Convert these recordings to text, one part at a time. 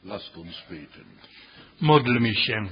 Lasst uns beten. Módlmy się.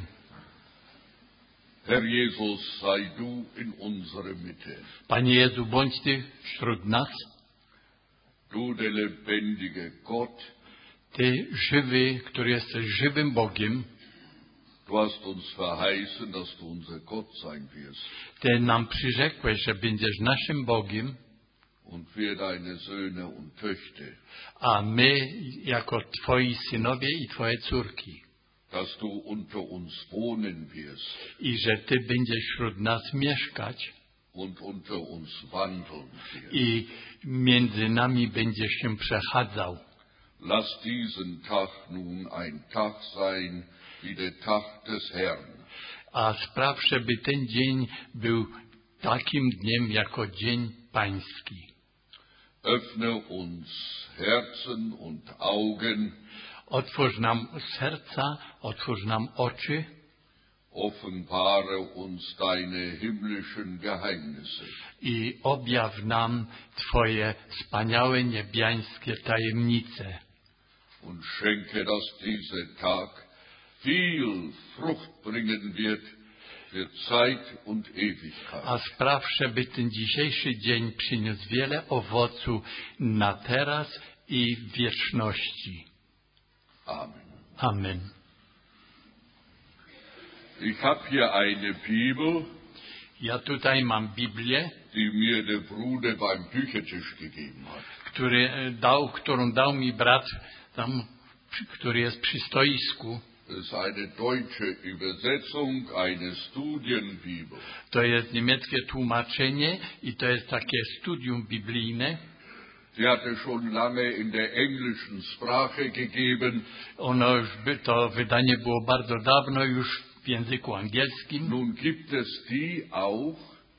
Herr Jesus, sei du in unserer Mitte. Panie Jezu, bądź Ty wśród nas. Du, der lebendige Gott, Ty żywy, który jesteś żywym Bogiem. du hast uns verheißen, dass du unser Gott sein wirst Ty nam przyrzekłeś, że będziesz naszym Bogiem, und wir deine Söhne und Töchter, a my jako Twoi synowie i Twoje córki. dass du unter uns wohnen wirst I że Ty będziesz wśród nas mieszkać und unter uns wandeln wirst. i między nami będziesz się przechadzał. Lass diesen Tag nun ein Tag sein, wie der Tag des Herrn. A spraw, żeby ten dzień był takim dniem jako Dzień Pański. Öffne uns Herzen und Augen, Otwórz nam serca, otwórz nam oczy offenbare uns deine himmlischen Geheimnisse. i objaw nam Twoje wspaniałe niebiańskie tajemnice. Und schenke, dass dieser Tag viel Frucht bringen wird für Zeit und Ewigkeit. A spraw, żeby ten dzisiejszy dzień przyniósł wiele owocu na teraz i w wieczności. Amen. Amen. Ich habe hier eine Bibel, Ja tutaj mam Biblię, die mir der Bruder beim Büchertisch gegeben hat. którą dał mi brat, który jest przy stoisku. Das ist eine deutsche Übersetzung, eine Studienbibel. To jest niemieckie tłumaczenie i to jest takie studium biblijne. Sie hatte schon lange in der englischen Sprache gegeben. To wydanie było bardzo dawno już w języku angielskim. Nun gibt es die auch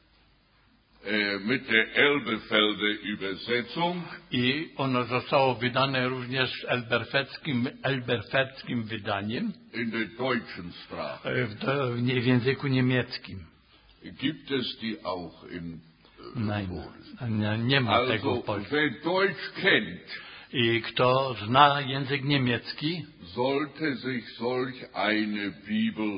mit der Elberfelder Übersetzung. I ono zostało wydane również elberfeldzkim wydaniem In der deutschen Sprache. w języku niemieckim. Gibt es die auch in Nie ma tego w Also, Polsce. wer Deutsch kennt, I kto zna język niemiecki, sollte sich solch eine Bibel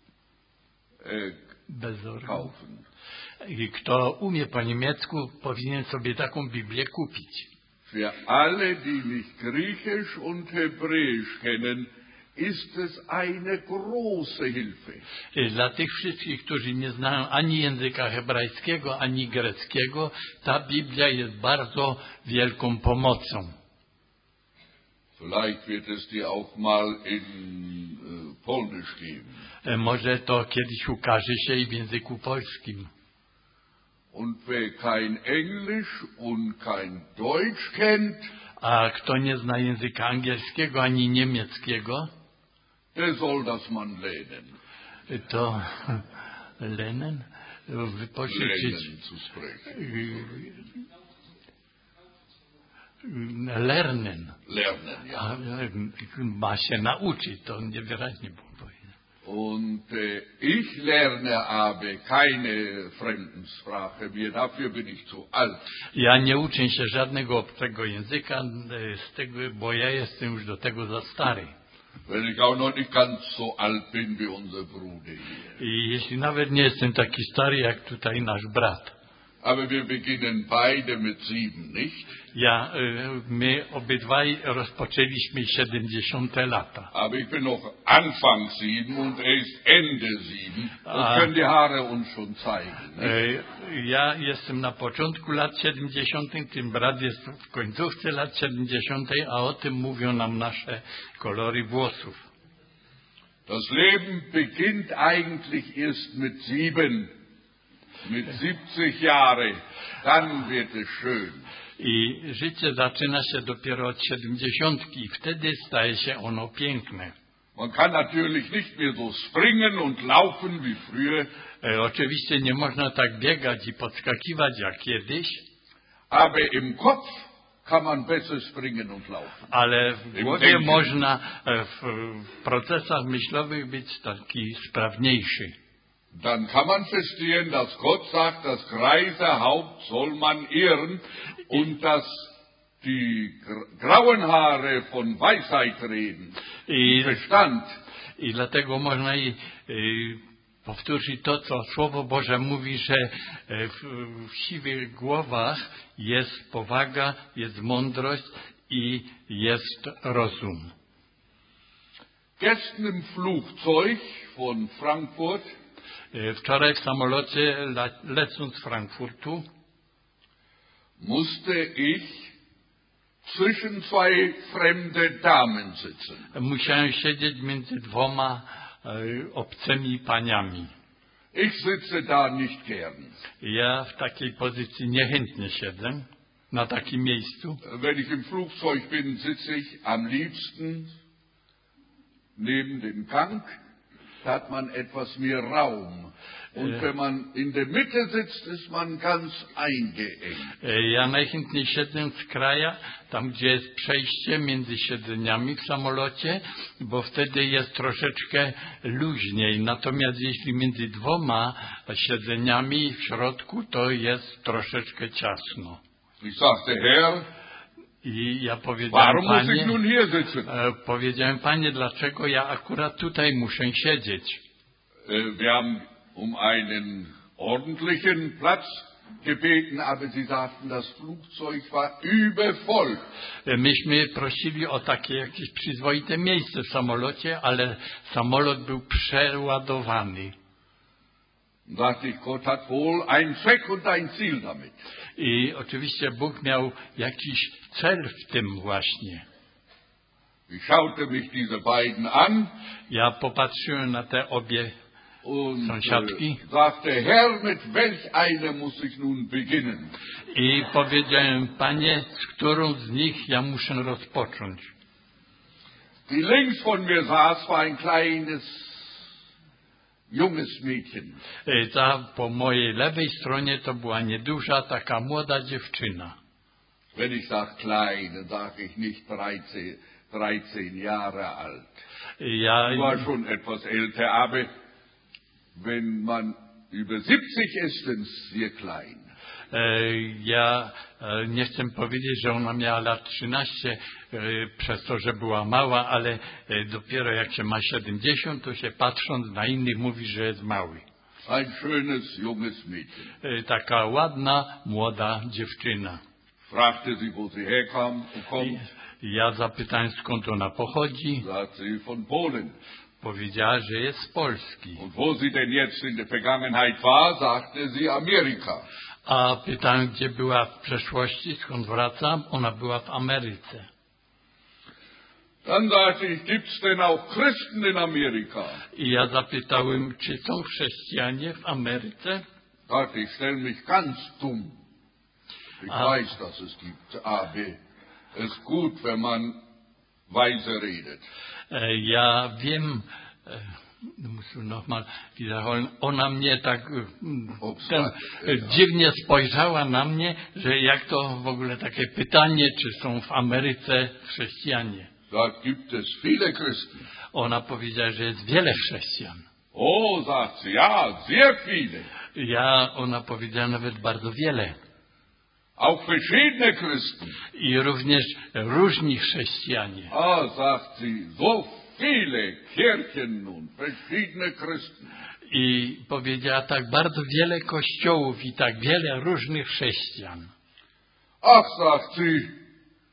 kaufen. I kto umie po niemiecku, powinien sobie taką Biblię kupić. Für alle, die nicht Griechisch und Hebräisch kennen, ist es eine große Hilfe. Dla tych wszystkich, którzy nie znają ani języka hebrajskiego, ani greckiego, ta Biblia jest bardzo wielką pomocą. Vielleicht wird es die auch mal in Polnisch geben. Może to kiedyś ukaże się i w języku polskim. Und wer kein Englisch und kein Deutsch kennt, A kto nie zna języka angielskiego ani niemieckiego, der soll das man lernen. to lernen, wypożyczyć, Lernen zu sprechen. Lernen. Lernen, ja. Ma się nauczyć, to niewyraźnie było powiedziane. Und ich lerne aber keine Fremdensprache mehr, dafür bin ich zu alt. Ja nie uczę się żadnego obcego języka, bo ja jestem już do tego za stary. Wenn ich auch noch nicht ganz so alt bin wie unser Bruder hier. I jeśli nawet nie jestem taki stary jak tutaj nasz brat. Aber wir beginnen beide mit 7, nicht? My obydwaj rozpoczęliśmy 70 lata. Aber ich bin noch Anfang 7 und er ist Ende 7. Das können die Haare uns schon zeigen. Ja jestem na początku lat 70, ten brat jest w końcówce lat 70, a o tym mówią nam nasze kolory włosów. Das Leben beginnt eigentlich erst mit 7. Mit 70 Jahre, dann wird es schön. I życie zaczyna się dopiero od 70 i wtedy staje się ono piękne. Man kann natürlich nicht mehr so springen und laufen wie früher. Oczywiście nie można tak biegać i podskakiwać jak kiedyś. Aber im Kopf kann man besser springen und laufen. Ale w głowie można w procesach myślowych być taki sprawniejszy. Dann kann man verstehen, dass Gott sagt, das greise Haupt soll man ehren und dass die grauen Haare von Weisheit reden. Verstand. I dlatego można powtórzyć to, co Słowo Boże mówi, że w siwych głowach jest powaga, jest mądrość i jest rozum. Gestern im Flugzeug von Frankfurt Wczoraj w samolocie lecąc z Frankfurtu musste ich zwischen zwei fremde Damen sitzen. musiałem siedzieć między dwoma obcymi paniami. Ich sitze da nicht gern. Ja w takiej pozycji niechętnie siedzę, na takim miejscu. Wenn ich im Flugzeug bin, sitze ich am liebsten neben dem Gang. Da hat man etwas mehr Raum. Und wenn man in der Mitte sitzt, ist man ganz eingeengt. Ja najchętniej siedzę z kraja, tam gdzie jest przejście między siedzeniami w samolocie, bo wtedy jest troszeczkę luźniej. Natomiast jeśli między dwoma siedzeniami w środku, to jest troszeczkę ciasno. Ich sagte, Herr, I ja warum muss ich nun hier sitzen? powiedziałem, Panie, dlaczego ja akurat tutaj muszę siedzieć? Wir haben um einen ordentlichen Platz gebeten, aber sie sagten, das Flugzeug war übervoll. Myśmy prosili o takie jakieś przyzwoite miejsce w samolocie, ale samolot był przeładowany. Dachte ich, Gott hat wohl einen Zweck und ein Ziel damit. I oczywiście Bóg miał jakiś cel w tym właśnie. Ich schaute mich diese beiden an Ja popatrzyłem na te obie und sąsiadki sagte, Herr, mit welch einer muss ich nun beginnen? i powiedziałem, Panie, z którą z nich ja muszę rozpocząć? Die links von mir saß, war ein kleines, junges Mädchen. Ta po mojej lewej stronie to była nieduża, taka młoda dziewczyna. Wenn ich sage klein, dann sage ich nicht 13 Jahre alt. Ja, Ich war schon etwas älter, aber wenn man über 70 ist, dann ist sehr klein. Ja nie chcę powiedzieć, że ona miała lat 13 przez to, że była mała, ale dopiero jak się ma 70, to się patrząc na innych mówi, że jest mały. Ein schönes, junges Mädchen. Taka ładna, młoda dziewczyna. Fragte sie, wo sie herkommt. Ja zapytałem, skąd ona pochodzi. Sagt sie, von Polen. Powiedziała, że jest z Polski. Und wo sie denn jetzt in der Vergangenheit war, sagte sie Amerika. A pytałem, gdzie była w przeszłości, skąd wracam. Ona była w Ameryce. Dann sagte ich, gibt's denn auch Christen in Amerika? I ja zapytałem, czy są chrześcijanie w Ameryce? Sagte ich, stell mich ganz dumm. Ich weiß, dass es gibt, aber es ist gut, wenn man weise redet. Ja wiem, muszę nochmal wiederholen, ona mnie tak dziwnie spojrzała na mnie, że jak to w ogóle takie pytanie, czy są w Ameryce chrześcijanie. Sagt, gibt es viele Christen? Ona powiedziała, że jest wiele chrześcijan. Oh, sagt sie, ja, sehr viele. Ona powiedziała nawet bardzo wiele. Auch verschiedene Christen. I również różni chrześcijanie. Ah, sagt sie, so viele Kirchen und verschiedene Christen. I powiedziała tak, bardzo wiele kościołów i tak wiele różnych chrześcijan. Ach, sagt sie,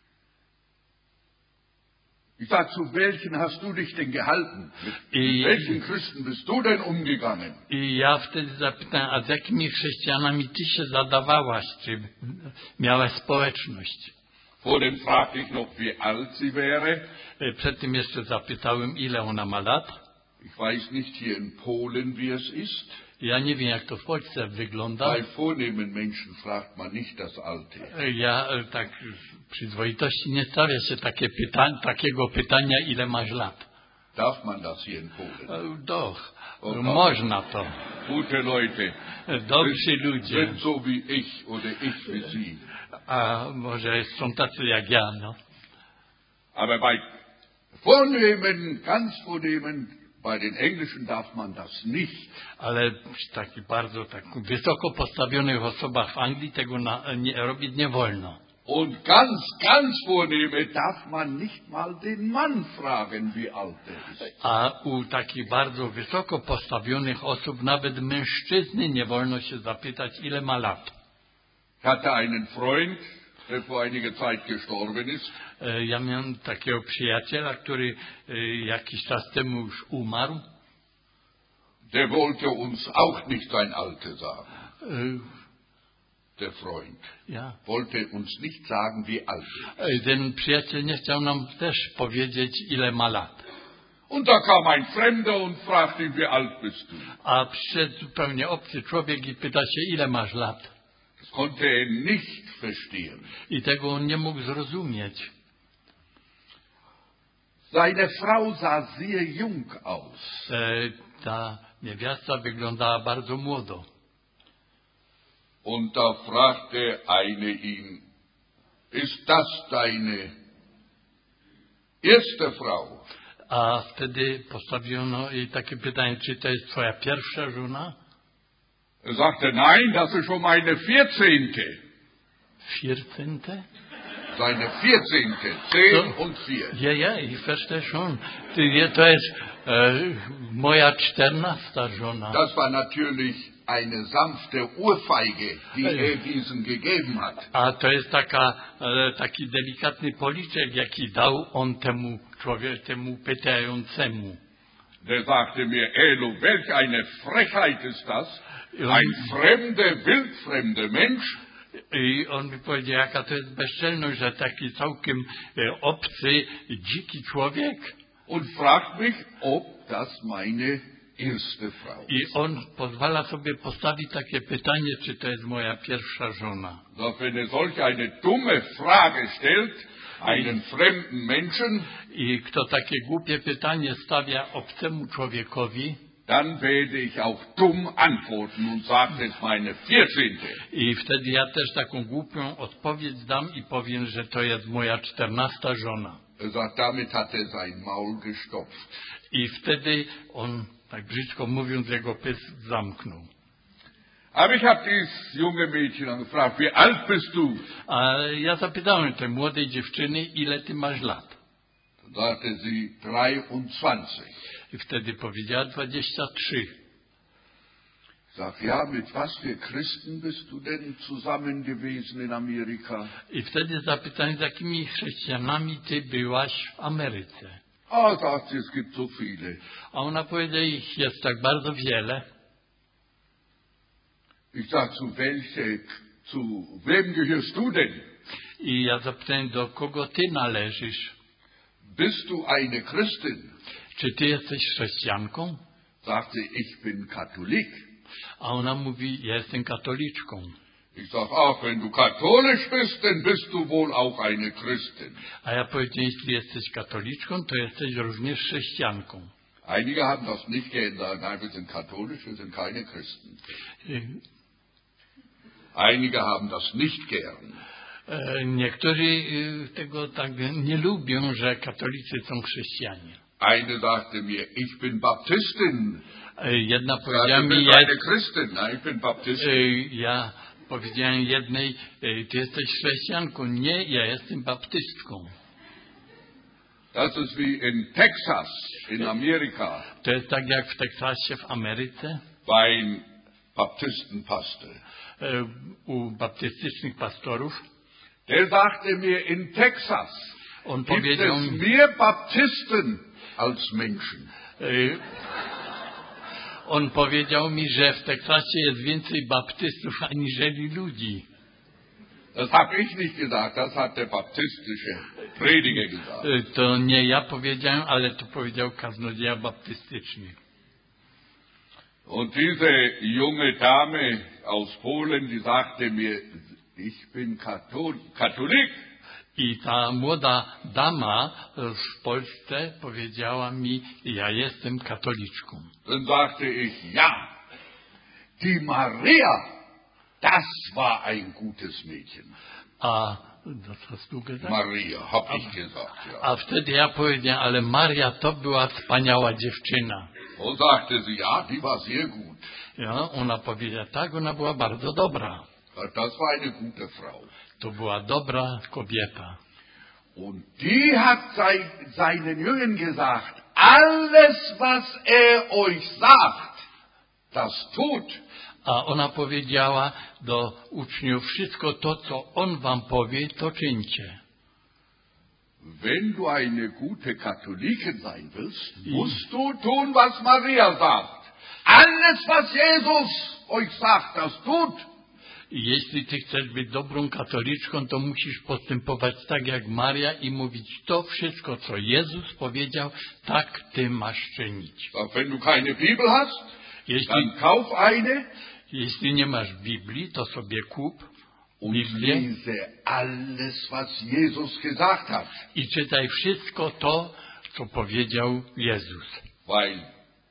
ich sag, zu welchen hast du dich denn gehalten? Mit welchen Christen bist du denn umgegangen? I ja wtedy zapytałem, a z jakimi chrześcijanami ty się zadawałaś, czy miałaś społeczność? Vor dem fragte ich noch, wie alt sie wäre. Przed tym jeszcze zapytałem, ile ona ma lat. Ich weiß nicht hier in Polen, wie es ist. Ja nie wiem, jak to w Polsce wygląda. Bei vornehmen Menschen fragt man nicht das Alte. Ja tak w przyzwoitości nie stawia się takiego pytania, ile masz lat. Darf man das hier in Polen? Doch, można to. Gute Leute, Dobrzy ludzie. sind so wie ich oder ich wie sie. A może są tacy jak ja, no. Aber bei vornehmen, ganz vornehmen, bei den Englischen darf man das nicht. Ale przy takich bardzo wysoko postawionych osobach w Anglii tego robić nie wolno. Und ganz vornehme darf man nicht mal den Mann fragen, wie alt er ist. A u takich bardzo wysoko postawionych osób, nawet mężczyzny, nie wolno się zapytać, ile ma lat. Ich hatte einen Freund, der vor einiger Zeit gestorben ist. Ja miałem takiego przyjaciela, który jakiś czas temu już umarł. Der wollte uns auch nicht sein Alter sagen. Der Freund wollte uns nicht sagen, wie alt er ist. Ten przyjaciel nie chciał nam też powiedzieć, ile ma lat. Und da kam ein Fremder und fragte ihn, wie alt bist du? A przyszedł zupełnie obcy człowiek i pyta się, ile masz lat? Das konnte er nicht verstehen. I tego on nie mógł zrozumieć. Seine Frau sah sehr jung aus. Ta niewiasta wyglądała bardzo młodo. Und da fragte eine ihn, ist das deine erste Frau? A wtedy postawiono jej takie pytanie, czy to jest twoja pierwsza żona? Er sagte, nein, das ist schon meine 14. 14? Seine 14. 10 und 4. Ja, ich verstehe schon. To jest moja 14. żona. Das war natürlich eine sanfte Ohrfeige, die er diesen gegeben hat. A to jest taki delikatny policzek, jaki dał on temu pytającemu. Der sagte mir, Elo, welch eine Frechheit ist das? Ein fremder, wildfremder Mensch. I on mi powiedział, jaka to jest bezczelność, że taki całkiem obcy, dziki człowiek. Und fragt mich, ob das meine erste Frau ist. I on pozwala sobie postawić takie pytanie, czy to jest moja pierwsza żona. Doch wenn er solch eine dumme Frage stellt, einen fremden Menschen, i kto takie głupie pytanie stawia obcemu człowiekowi, dann werde ich auch dumm antworten und sage, es ist meine 14. I wtedy ja też taką głupią odpowiedź dam i powiem, że to jest moja 14. żona. Er sagt, damit hat er sein Maul gestopft. I wtedy on, tak brzydko mówiąc, jego pysk zamknął. Aber ich habe dieses junge Mädchen gefragt, wie alt bist du? A ja zapytałem tej młodej dziewczyny, ile ty masz lat? Sagte sie 23. I wtedy powiedziała 23. Sag, ja, mit was für Christen bist du denn zusammen gewesen in Amerika? I wtedy zapytałem, z jakimi chrześcijanami ty byłaś w Ameryce? Ah, sagt sie, es gibt so viele. A ona powiedziała, ich jest tak bardzo wiele. Ich sag, zu wem gehörst du denn? I ja zapytałem, do kogo ty należysz? Bist du eine Christin? Czy ty jesteś chrześcijanką? Sagt sie, ich bin Katholik. A ona mówi, ja jestem katoliczką. Ich sag, ach, wenn du katholisch bist, dann bist du wohl auch eine Christin. A ja powiedziałem, jeśli jesteś katoliczką, to jesteś również chrześcijanką. Einige haben das nicht gern, sagen, nein, wir sind katholisch, wir sind keine Christen. Einige haben das nicht gern. Niektórzy tego tak nie lubią, że katolicy są chrześcijanie. Eine sagte mir, ich bin Baptistin. Jedna powiedziała mi, ich bin Baptistin. Ja powiedziałem jednej, ty jesteś chrześcijanką. Nie, ja jestem baptystką. Das ist wie in Texas, in Amerika. To jest tak jak w Teksasie, w Ameryce. Beim Baptistenpastor. U baptystycznych pastorów. Der sagte mir, in Texas gibt es mehr Baptisten als Menschen. On powiedział mi, że w Teksasie jest więcej baptystów aniżeli ludzi. Das habe ich nicht gesagt, das hat der baptistische Prediger gesagt. To nie ja powiedziałem, ale to powiedział kaznodzieja baptystyczny. Und diese junge Dame aus Polen, die sagte mir, ich bin Katholik. I ta młoda dama w Polsce powiedziała mi, ja jestem katoliczką. Dann sagte ich, ja, die Maria, das war ein gutes Mädchen. A, das hast du gesagt? Maria, hab ich gesagt, ja. A wtedy ja powiedziałem, ale Maria to była wspaniała dziewczyna. Und sagte sie, ja, die war sehr gut. Ja, ona powiedziała, tak, ona była bardzo dobra. Das war eine gute Frau. To była dobra kobieta. Und die hat seinen Jüngern gesagt, alles was euch sagt, das tut. A ona powiedziała do uczniów, wszystko to, co on wam powie, to czyńcie. Wenn du eine gute Katholikin sein willst, musst du tun, was Maria sagt. Alles, was Jesus euch sagt, das tut. I jeśli ty chcesz być dobrą katoliczką, to musisz postępować tak jak Maria i mówić to wszystko, co Jezus powiedział, tak ty masz czynić. Wenn du keine Bibel hast, dann kauf eine. Jeśli nie masz Biblii, to sobie kup Und Biblię lese alles, was Jesus gesagt hat. i czytaj wszystko to, co powiedział Jezus. Weil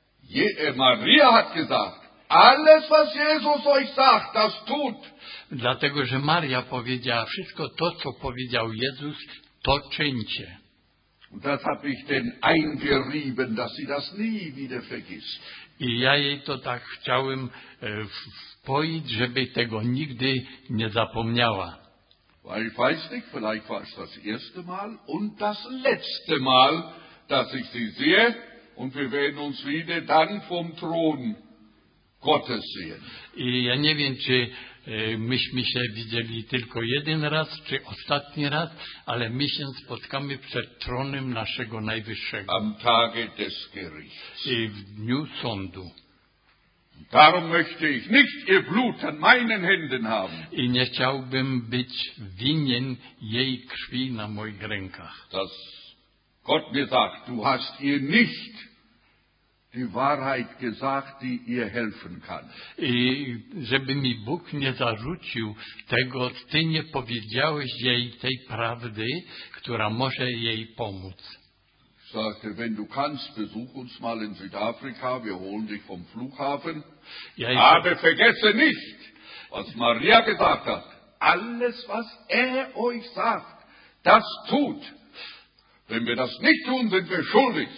Maria hat gesagt, alles, was Jesus euch sagt, das tut. Dlatego, że Maria powiedziała, wszystko to, co powiedział Jezus, to czyńcie. Und das habe ich denn eingerieben, dass sie das nie wieder vergisst. I ja jej to tak chciałem wpoić, żeby tego nigdy nie zapomniała. Weil ich weiß nicht, vielleicht war es das erste Mal und das letzte Mal, dass ich sie sehe und wir werden uns wieder dann vom Thron Gottes sehen. I ja nie wiem, czy myśmy się widzieli tylko jeden raz, czy ostatni raz, ale my się spotkamy przed tronem naszego Najwyższego. Am Tage des Gerichts. I w dniu sądu. Darum möchte ich nicht ihr Blut an meinen Händen haben. I nie chciałbym być winien jej krwi na moich rękach. Dass Gott mir sagt, du hast ihr nicht die Wahrheit gesagt, die ihr helfen kann. I żeby mi Bóg nie zarzucił tego, ty nie powiedziałeś jej tej prawdy, która może jej pomóc. Ich sagte, wenn du kannst, besuch uns mal in Südafrika, wir holen dich vom Flughafen. Aber vergesse nicht, was Maria gesagt hat. Alles, was euch sagt, das tut. Wenn wir das nicht tun, sind wir schuldig.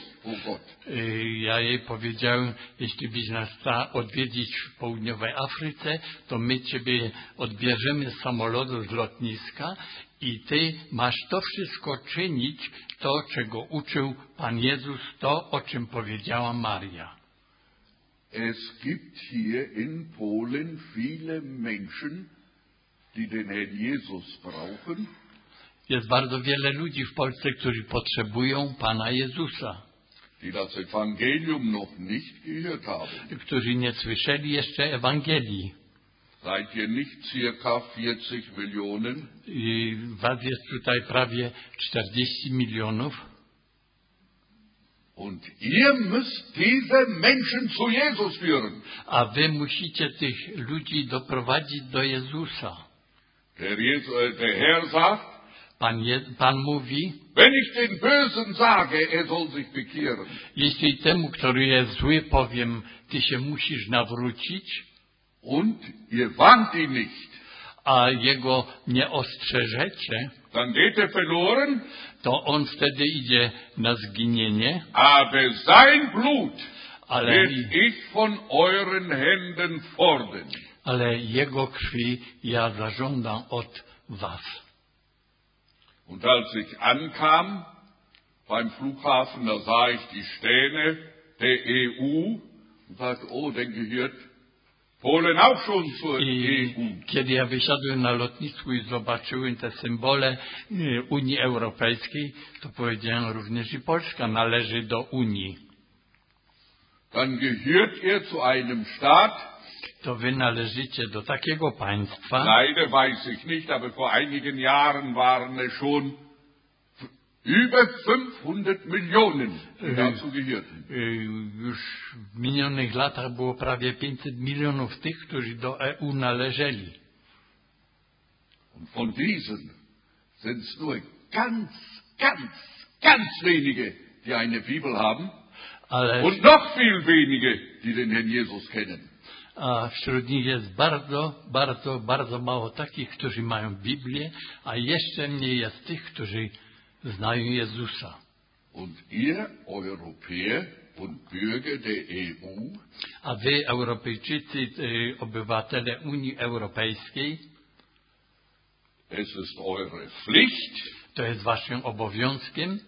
Ja jej powiedziałem, jeśli byś nas chce odwiedzić w południowej Afryce, to my ciebie odbierzemy z samolotu, z lotniska i ty masz to wszystko czynić, to czego uczył Pan Jezus, to o czym powiedziała Maria. Es gibt hier in Polen viele Menschen, die den Herrn Jesus brauchen. Jest bardzo wiele ludzi w Polsce, którzy potrzebują Pana Jezusa. Die das Evangelium noch nicht gehört haben. Którzy nie słyszeli jeszcze Ewangelii. Seid ihr nicht circa 40 Millionen? I was jest tutaj prawie 40 milionów. Und ihr müsst diese Menschen zu Jesus führen. A wy musicie tych ludzi doprowadzić do Jezusa. Der Herr sagt, Pan mówi, wenn ich den Bösen sage, soll sich bekehren. Jeśli temu, który jest zły, powiem, ty się musisz nawrócić, und ihr warnt ihn nicht, a jego nie ostrzeżecie, dann geht er verloren, to on wtedy idzie na zginienie, aber sein Blut ale werd ich von euren Händen fordern. Ale jego krwi ja zażądam od was. Und als ich ankam beim Flughafen, da sah ich die Sterne der EU und sagte, oh, dann gehört Polen auch schon zur EU. Kiedy ja wysiadłem na lotnisku i zobaczyłem te symbole Unii Europejskiej, to powiedziałem, również i Polska należy do Unii. Dann gehört ihr zu einem Staat, to wy należycie do takiego państwa. Leider weiß ich nicht, aber vor einigen Jahren waren es schon über 500 Millionen, die dazu gehörten. Już w minionych latach było prawie 500 milionów tych, którzy do EU należeli. Und von diesen sind es nur ganz wenige, die eine Bibel haben. Und noch viel wenige, die den Herrn Jesus kennen. A wśród nich jest bardzo mało takich, którzy mają Biblię, a jeszcze mniej jest tych, którzy znają Jezusa. Und ihr Europäer und Bürger der EU, a wy, Europejczycy, obywatele Unii Europejskiej, Es ist eure Pflicht, to jest waszym obowiązkiem,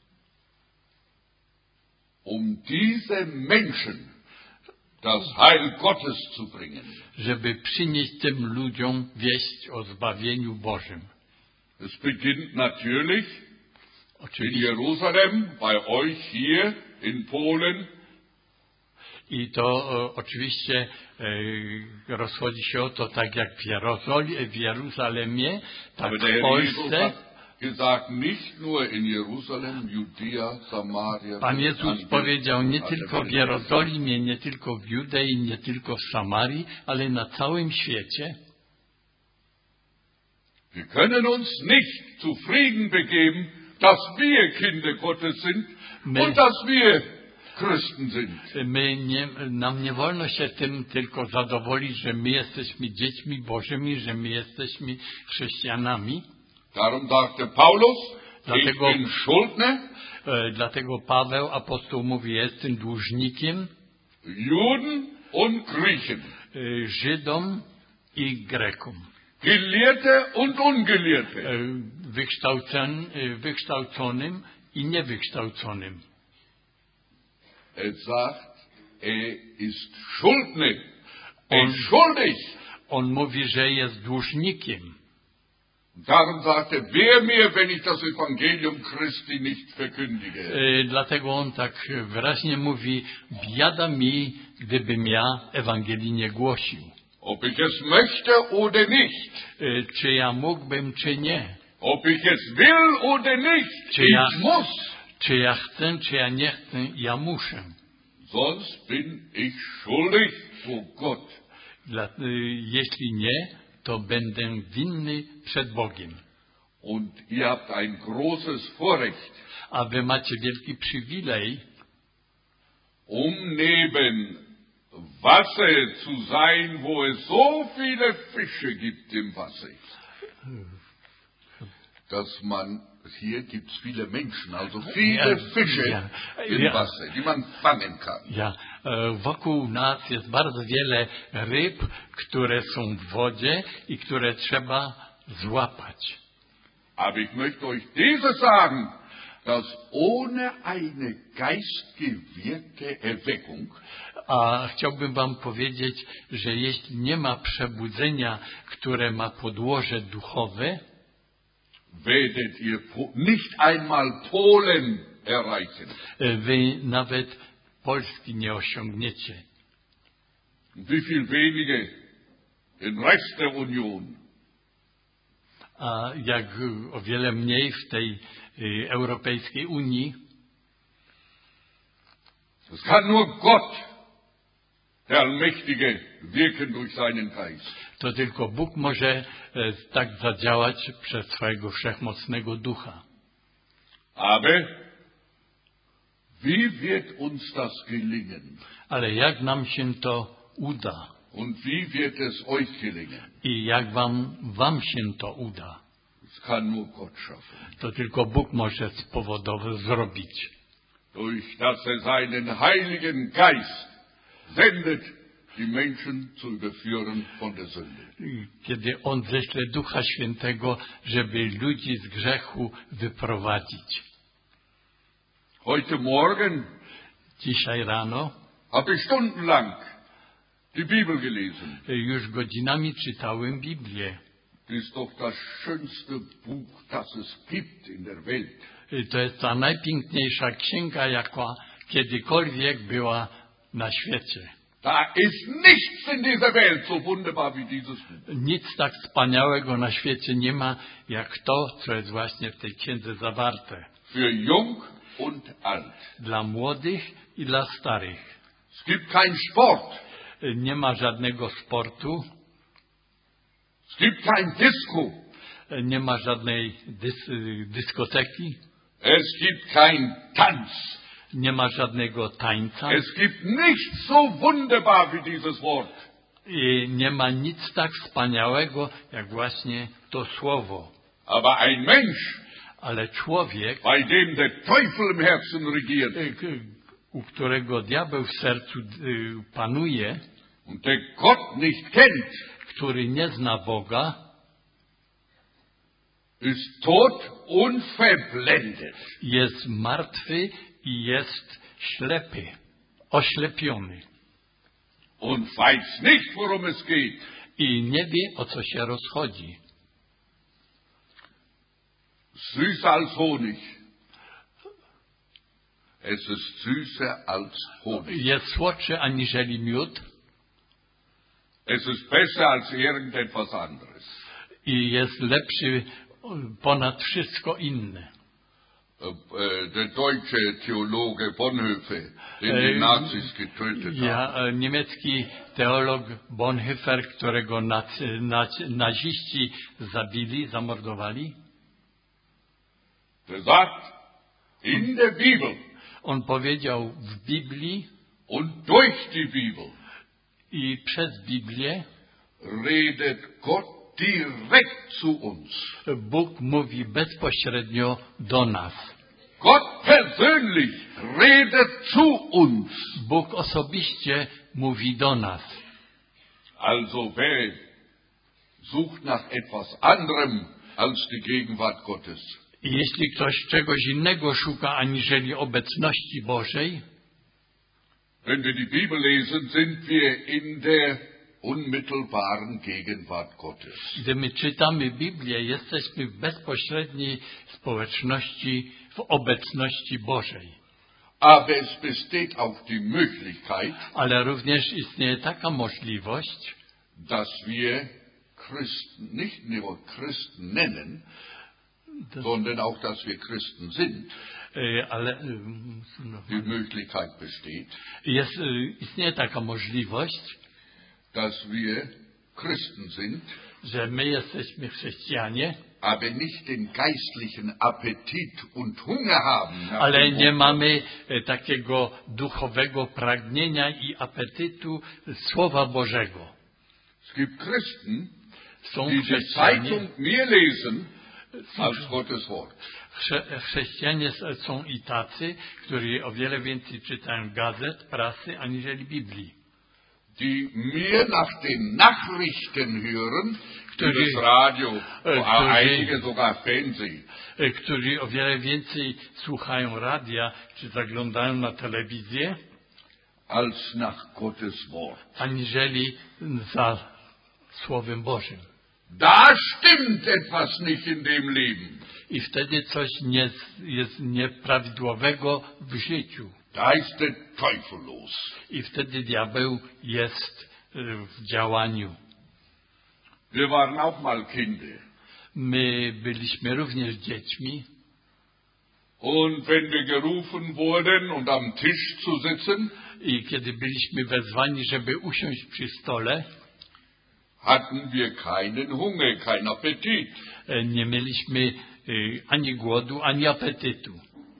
diese Menschen das Heil Gottes zu bringen. żeby przynieść tym ludziom wieść o zbawieniu Bożym. Es beginnt natürlich in Oczywiście. Jerusalem, bei euch hier in Polen. I to oczywiście rozchodzi się o to tak jak w Jeruzalemie, tak Aber w der Herr Jesus Polsce. hat gesagt, nicht nur in Jerusalem, Judäa, Samaria. Pan Jezus powiedział nie tylko w Jerozolimie, nie tylko w Judei, nie tylko w Samarii, ale na całym świecie. Wir können uns nicht zufrieden begeben, dass wir Kinder Gottes sind und dass wir Christen sind. Nam nie wolno się tym tylko zadowolić, że my jesteśmy dziećmi Bożymi, że my jesteśmy chrześcijanami. Darum sagte Paulus, Dlatego- ich bin Schuldner, Dlatego Paweł, apostoł, mówi, jestem dłużnikiem Juden und Griechen, Żydom i Grekom, Gelehrte und Ungelehrte. wykształconym i niewykształconym. Sagt, ist Schuldner, ist schuldig. On mówi, że jest dłużnikiem. Darum sagte, wer mir, wenn ich das Evangelium Christi nicht verkündige. Dlatego on tak wyraźnie mówi, biada mi, gdybym ja Ewangelii nie głosił. Ob ich es möchte oder nicht. Czy ja mógłbym, czy nie. Ob ich es will oder nicht. Czy ja, Ich muss. czy ja chcę, czy ja nie chcę, ja muszę. Sonst bin ich schuldig vor Gott. Jeśli nie, to będę winny przed Bogiem. Und ihr habt ein großes Vorrecht, A wy macie wielki przywilej, neben Wasser zu sein, wo es so viele Fische gibt im Wasser. Dass man, hier gibt es viele Menschen, also viele Fische im Wasser, die man fangen kann. Wokół nas jest bardzo wiele ryb, które są w wodzie i które trzeba złapać. Aber ich möchte euch dieses sagen, dass ohne eine geistgewirkte Erweckung A chciałbym wam powiedzieć, że jeśli nie ma przebudzenia, które ma podłoże duchowe, werdet ihr nicht einmal Polen erreichen. Wy nawet Polski nie osiągniecie. Wie viel weniger in Rest der Union. A jak o wiele mniej w tej Europejskiej Unii. Es kann nur Gott, der Allmächtige, wirken durch seinen Geist. To tylko Bóg może tak zadziałać przez swojego wszechmocnego ducha. Aber wie wird uns das gelingen? Ale jak nam się to uda? Und wie wird es euch gelingen? I jak wam się to uda? Es kann nur Gott schaffen. To tylko Bóg może zrobić. Durch dass seinen Heiligen Geist sendet, die Menschen zu überführen von der Sünde. Kiedy On ześle Ducha Świętego, żeby ludzi z grzechu wyprowadzić. Heute Morgen Dzisiaj rano habe ich stundenlang die Bibel gelesen. już godzinami czytałem Biblię. Das ist doch das schönste Buch, das es gibt in der Welt. To jest ta najpiękniejsza księga, jaka kiedykolwiek była na świecie. Da ist nichts in dieser Welt so wunderbar wie dieses Buch. Nic tak wspaniałego na świecie nie ma, jak to, co jest właśnie w tej księdze zawarte. Für jung und alt. Dla młodych i dla starych. Es gibt keinen Sport. Nie ma żadnego sportu. Es gibt kein Disco. Nie ma żadnej dyskoteki. Es gibt kein Tanz. Nie ma żadnego tańca. Es gibt nichts so wunderbar wie dieses Wort. I nie ma nic tak wspaniałego, jak właśnie to słowo. Aber ein Mensch, Ale człowiek, bei dem der Teufel im Herzen regiert u którego diabeł w sercu panuje, und der Gott nicht kennt, który nie zna Boga, ist tot und verblendet. Jest martwy i jest ślepy, oślepiony. Und weiß nicht, worum es geht. I nie wie, o co się rozchodzi. Süßer als Honig. Es ist süßer als Honig. Jest słodszy aniżeli miód Es ist besser als irgendetwas anderes. i jest lepszy ponad wszystko inne. Der deutsche Theologe Bonhoeffer, den die Nazis getötet haben. Niemiecki teolog Bonhoeffer, którego naziści zabili, zamordowali, Der sagt, in der Bibel on powiedział w Biblii und durch die Bibel i przez Biblię redet Gott direkt zu uns. Bóg mówi bezpośrednio do nas. Gott persönlich redet zu uns. Bóg osobiście mówi do nas. Also wer sucht nach etwas anderem als die Gegenwart Gottes? I jeśli ktoś czegoś innego szuka aniżeli obecności Bożej, Wenn wir die Bibel lesen, sind wir in der unmittelbaren Gegenwart Gottes. gdy my czytamy Biblię, jesteśmy w bezpośredniej społeczności, w obecności Bożej. Aber es besteht auch die Möglichkeit, Ale również istnieje taka możliwość, dass wir Christen nicht nur Christen nennen, sondern auch, dass wir Christen sind. Die Möglichkeit besteht, istnieje taka możliwość, dass wir Christen sind, że my jesteśmy chrześcijanie, aber nicht den geistlichen Appetit und Hunger haben. nach ale dem nie Wort mamy takiego duchowego pragnienia i apetytu Słowa Bożego. Es gibt Christen, Są die die chrześcijanie, Zeitung mehr lesen als Gottes Wort. chrześcijanie są i tacy, którzy o wiele więcej czytają gazet, prasy, aniżeli Biblii. Die mehr nach den Nachrichten hören, Którzy- das Radio, którzy- einige sogar Fernsehen, Którzy o wiele więcej słuchają radia, czy zaglądają na telewizję, als nach Gottes Wort. aniżeli za Słowem Bożym. Da stimmt etwas nicht in dem Leben. I wtedy coś jest nieprawidłowego w życiu. Da ist der Teufel los. I wtedy diabeł jest w działaniu. Wir waren auch mal Kinder. My byliśmy również dziećmi Und wenn wir gerufen wurden und am Tisch zu sitzen, i kiedy byliśmy wezwani, żeby usiąść przy stole, hatten wir keinen Hunger, keinen Appetit. nie mieliśmy ani głodu, ani apetytu.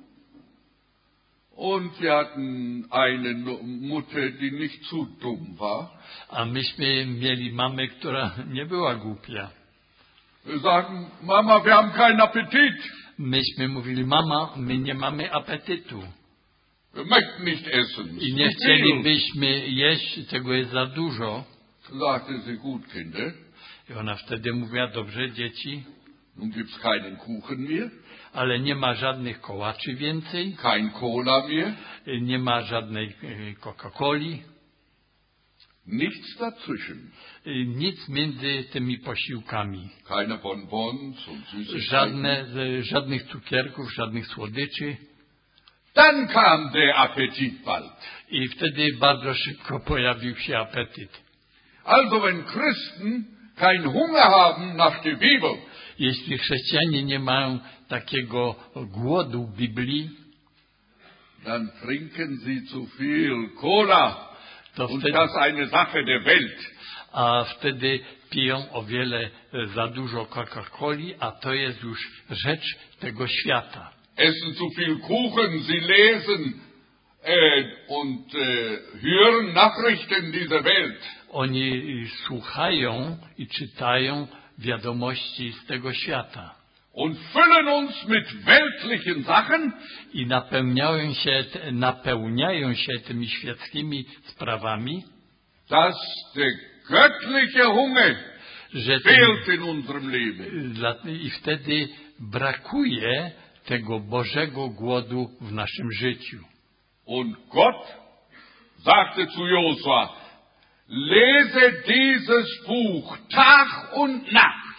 Und wir hatten eine Mutter, die nicht zu dumm war. A myśmy mieli mamę, która nie była głupia. Wir sagen, Mama, wir haben keinen Appetit. Myśmy mówili, mama, my nie mamy apetytu. Wir möchten nicht essen. Es I ist nie zu viel. chcielibyśmy jeść, tego jest za dużo. Sagte sie, gut, Kinder, I ona wtedy mówiła, dobrze dzieci, nun gibt's keinen Kuchen mehr, ale nie ma żadnych kołaczy więcej, kein Cola mehr, nie ma żadnej Coca-Coli, nichts dazwischen. nic między tymi posiłkami. Keine Bonbons und Süßigkeiten. Żadnych cukierków, żadnych słodyczy. Dann kam der Appetit bald. I wtedy bardzo szybko pojawił się apetyt. Also wenn Christen keinen Hunger haben nach der Bibel, Jeśli chrześcijanie nie mają takiego głodu w Biblii, dann trinken sie zu viel Cola. to Und wtedy, das eine Sache der Welt. a wtedy piją o wiele za dużo Coca-Coli, a to jest już rzecz tego świata. Essen zu viel Kuchen, sie lesen und hören Nachrichten dieser Welt. Oni słuchają i czytają wiadomości z tego świata Und füllen uns mit weltlichen Sachen, i napełniają się tymi świeckimi sprawami, dass der göttliche Hunger że fehlt in unserem Leben. i wtedy brakuje tego Bożego głodu w naszym życiu. Und Gott sagte zu Josua, lese dieses Buch Tag und Nacht.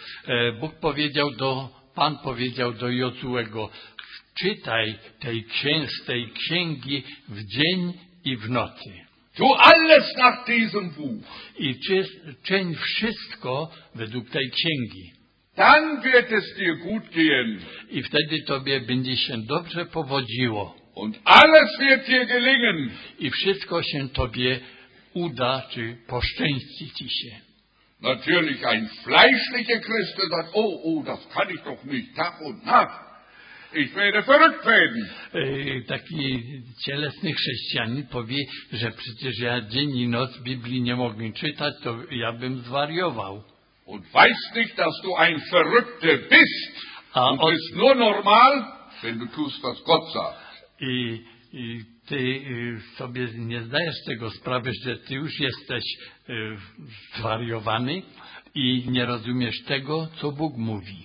Pan powiedział do Jozuego, czytaj z tej księgi w dzień i w nocy. Tu alles nach diesem Buch. I czyń wszystko według tej księgi. Dann wird es dir gut gehen. I wtedy tobie będzie się dobrze powodziło. Und alles wird dir gelingen. I wszystko się tobie uda, czy poszczęści ci się. Natürlich ein fleischlicher Christ, der sagt, das kann ich doch nicht, Tag und Nacht. Ich werde verrückt werden. Taki cielesny chrześcijanin powie, że przecież ja dzień i noc Biblii nie mogę czytać, to ja bym zwariował. Und weißt nicht, dass du ein Verrückter bist. Und bist nur normal, wenn du tust, was Gott sagt. I ty sobie nie zdajesz tego sprawy, że ty już jesteś zwariowany i nie rozumiesz tego, co Bóg mówi.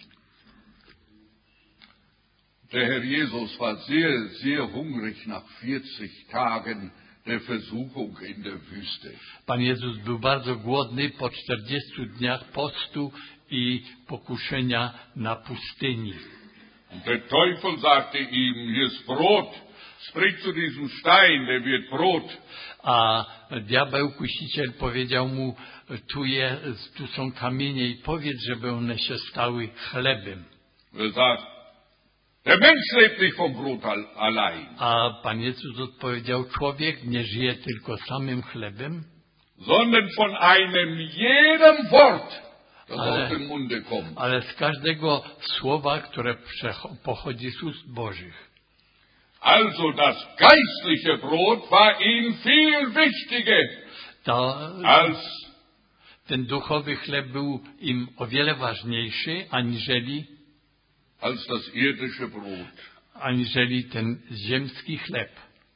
Der Herr Jesus war sehr, sehr hungrig nach 40 Tagen der Versuchung in der Wüste. Pan Jezus był bardzo głodny po 40 dniach postu i pokuszenia na pustyni. Und der Teufel sagte ihm, hier ist Brot, sprich zu diesem Stein, der wird Brot. A diabeł kuściciel powiedział mu, tu są kamienie i powiedz, żeby one się stały chlebem. Er sagt, der Mensch lebt nicht vom Brot allein. A Pan Jezus odpowiedział, człowiek nie żyje tylko samym chlebem, sondern von einem jedem Wort, das aus dem Munde kommt. Ale z każdego słowa, które pochodzi z ust Bożych. Also das geistliche Brot war ihm viel wichtiger als ten duchowy chleb był im o wiele ważniejszy als das irdische Brot. Aniżeli ten ziemski chleb.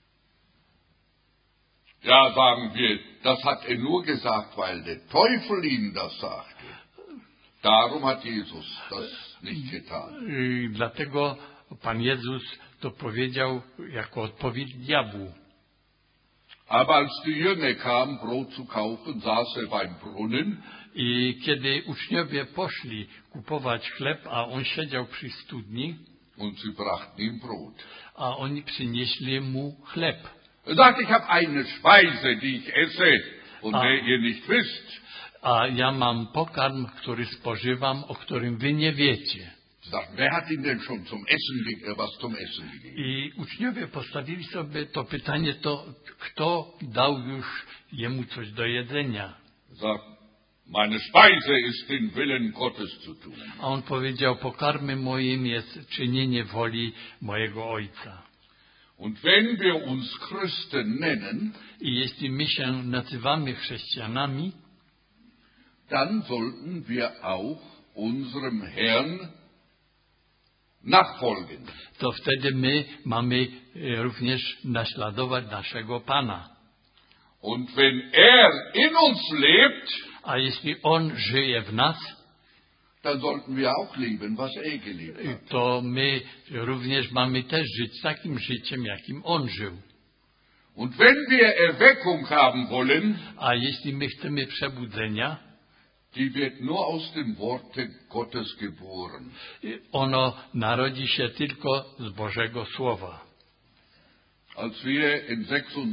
Ja, sagen wir, das hat er nur gesagt, weil der Teufel ihm das sagte. Darum hat Jesus das nicht getan. Dlatego Pan Jezus to powiedział jako odpowiedź diabłu. Aber als die Jünger kamen, Brot zu kaufen, saß er beim Brunnen. I kiedy uczniowie poszli kupować chleb, a on siedział przy studni, und sie brachten ihm Brot. A oni przynieśli mu chleb. Er sagt, ich habe eine Speise, die ich esse, und der ihr nicht wisst. A ja mam pokarm, który spożywam, o którym wy nie wiecie. Sagt, wer hat ihm denn schon zum Essen was zum Essen gegeben? I uczniowie postawili sobie to pytanie, kto dał już jemu coś do jedzenia? Sagt, meine Speise ist den Willen Gottes zu tun. A on powiedział, pokarmem moim jest czynienie woli mojego Ojca. Und wenn wir uns Christen nennen, i jeśli my się nazywamy chrześcijanami, dann sollten wir auch unserem Herrn nachfolgen. To wtedy my mamy również naśladować naszego Pana. Und wenn er in uns lebt, a jeśli On żyje w nas, dann sollten wir auch leben, was er gelebt hat. To my również mamy też żyć takim życiem, jakim On żył. Und wenn wir Erweckung haben wollen, a jeśli my chcemy przebudzenia, die wird nur aus dem Worte Gottes geboren. Ono narodzi się tylko z Bożego Słowa. Als wir in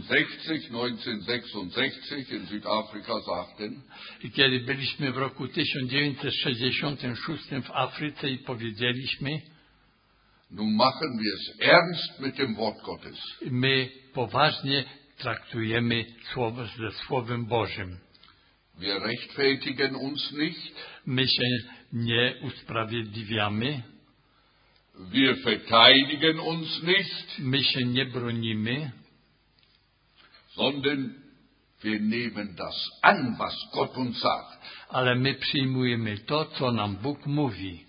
1966 in Südafrika sagten, kiedy byliśmy w roku 1966 w Afryce i powiedzieliśmy, nun machen wir es ernst mit dem Wort Gottes. My poważnie traktujemy ze Słowem Bożym. Wir rechtfertigen uns nicht. My się nie usprawiedliwiamy. Wir verteidigen uns nicht. My się nie bronimy. Sondern wir nehmen das an, was Gott uns sagt. Ale my przyjmujemy to, co nam Bóg mówi.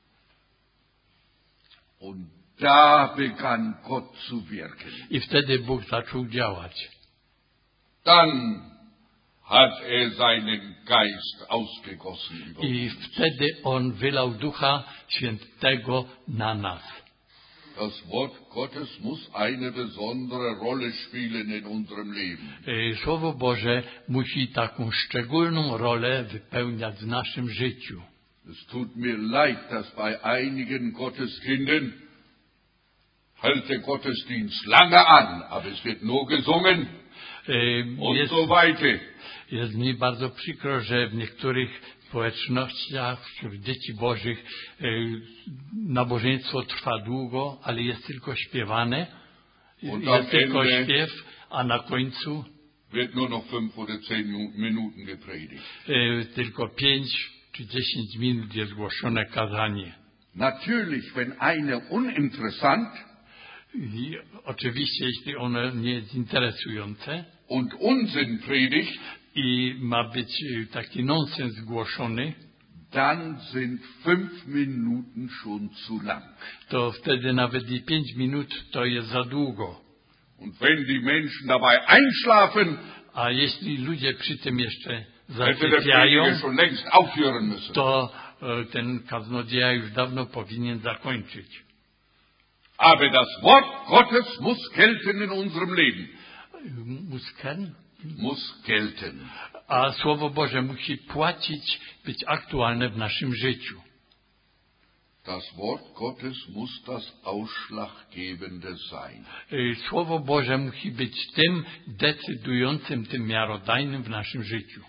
Und da begann Gott zu wirken. I wtedy Bóg zaczął działać. Dann hat seinen Geist ausgegossen über I uns. wtedy On wylał Ducha Świętego na nas. Das Wort Gottes muss eine besondere Rolle spielen in unserem Leben. Słowo Boże musi taką szczególną rolę wypełniać w naszym życiu. Es tut mir leid, dass bei einigen Gotteskindern hält der Gottesdienst lange an, aber es wird nur gesungen und so weiter. Jest mi bardzo przykro, że w niektórych społecznościach, wśród dzieci Bożych nabożeństwo trwa długo, ale jest tylko śpiewane, jest tylko śpiew, a na końcu wird nur noch 5 oder 10 Minuten gepredigt. Tylko 5 czy 10 minut jest głoszone kazanie. Natürlich, wenn eine uninteressant I oczywiście, jeśli ono nie jest interesujące und Unsinn predigt, i ma być taki nonsens głoszony, dann sind 5 Minuten schon zu lang. to wtedy nawet i 5 minut to jest za długo. Und wenn die Menschen dabei einschlafen, A jeśli ludzie przy tym jeszcze hätte der zasypiają, Prediger schon längst aufhören müssen. to ten kaznodzieja już dawno powinien zakończyć. Aber das Wort Gottes muss gelten in unserem Leben. Musken? Muss gelten. A Słowo Boże musi płacić, być aktualne w naszym życiu. Das Wort Gottes muss das Ausschlaggebende sein. Słowo Boże musi być tym decydującym, tym miarodajnym w naszym życiu.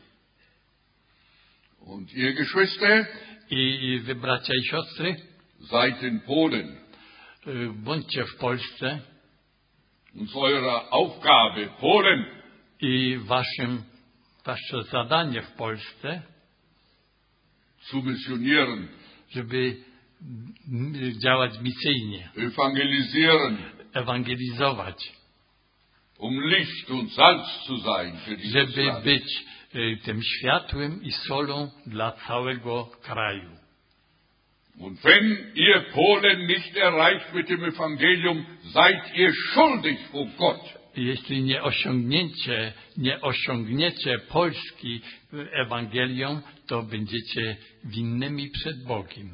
Und ihr Geschwister, I wy, bracia i siostry, seid in Polen. bądźcie w Polsce Und eure Aufgabe, Polen, i wasze zadanie w Polsce, zu missionieren, żeby działać misyjnie, evangelisieren, ewangelizować, Licht und Salz zu sein für dieses żeby Land. być tym światłem i solą dla całego kraju. Und wenn ihr Polen nicht erreicht mit dem Evangelium, seid ihr schuldig vor Gott. Jeśli nie osiągniecie Polski Ewangelią, to będziecie winnymi przed Bogiem.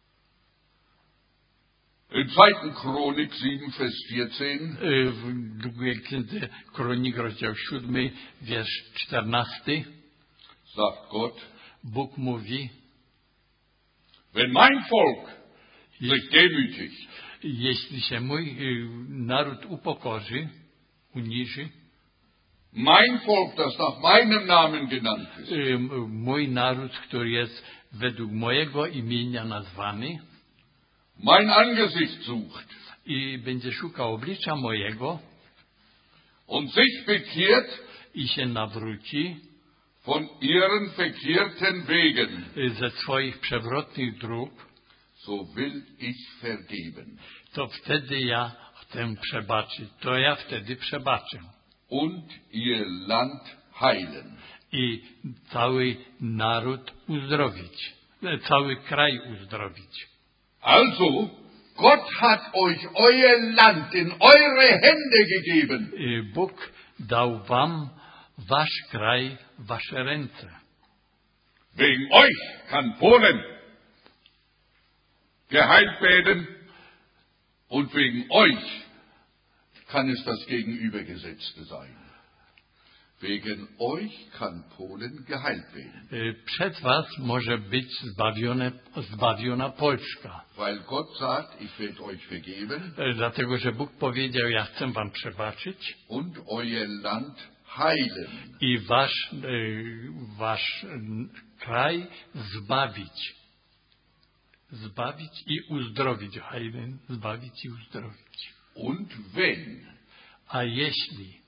In 2. Chronik 7, Vers 14 W drugiej księdze Kronik, rozdział 7, wiersz 14, sagt Gott, Bóg mówi, wenn mein Volk sich demütigt, jeśli się mój naród upokorzy, uniży, mein Volk, das nach meinem Namen genannt ist, mój naród, który jest według mojego imienia nazwany mein Angesicht sucht i będzie szukał oblicza mojego und sich bekehrt i się nawróci von ihren verkehrten Wegen, ze swoich przewrotnych dróg, so will ich vergeben to wtedy ja chcę przebaczyć. To ja wtedy przebaczę. und ihr Land heilen. I cały naród uzdrowić. Cały kraj uzdrowić. Also, Gott hat euch euer Land in eure Hände gegeben. Bóg dał wam wasz kraj, wasze ręce. Wegen euch kann Polen geheilt werden und wegen euch kann es das Gegenübergesetzte sein. Wegen euch kann Polen geheilt werden. Przez was może być zbawiona Polska. Weil Gott sagt, ich werde euch vergeben Dlatego, że Bóg powiedział, ja chcę wam przebaczyć und euer Land heilen. i wasz kraj zbawić. Zbawić i uzdrowić. Heilen, zbawić i uzdrowić. Und wenn A jeśli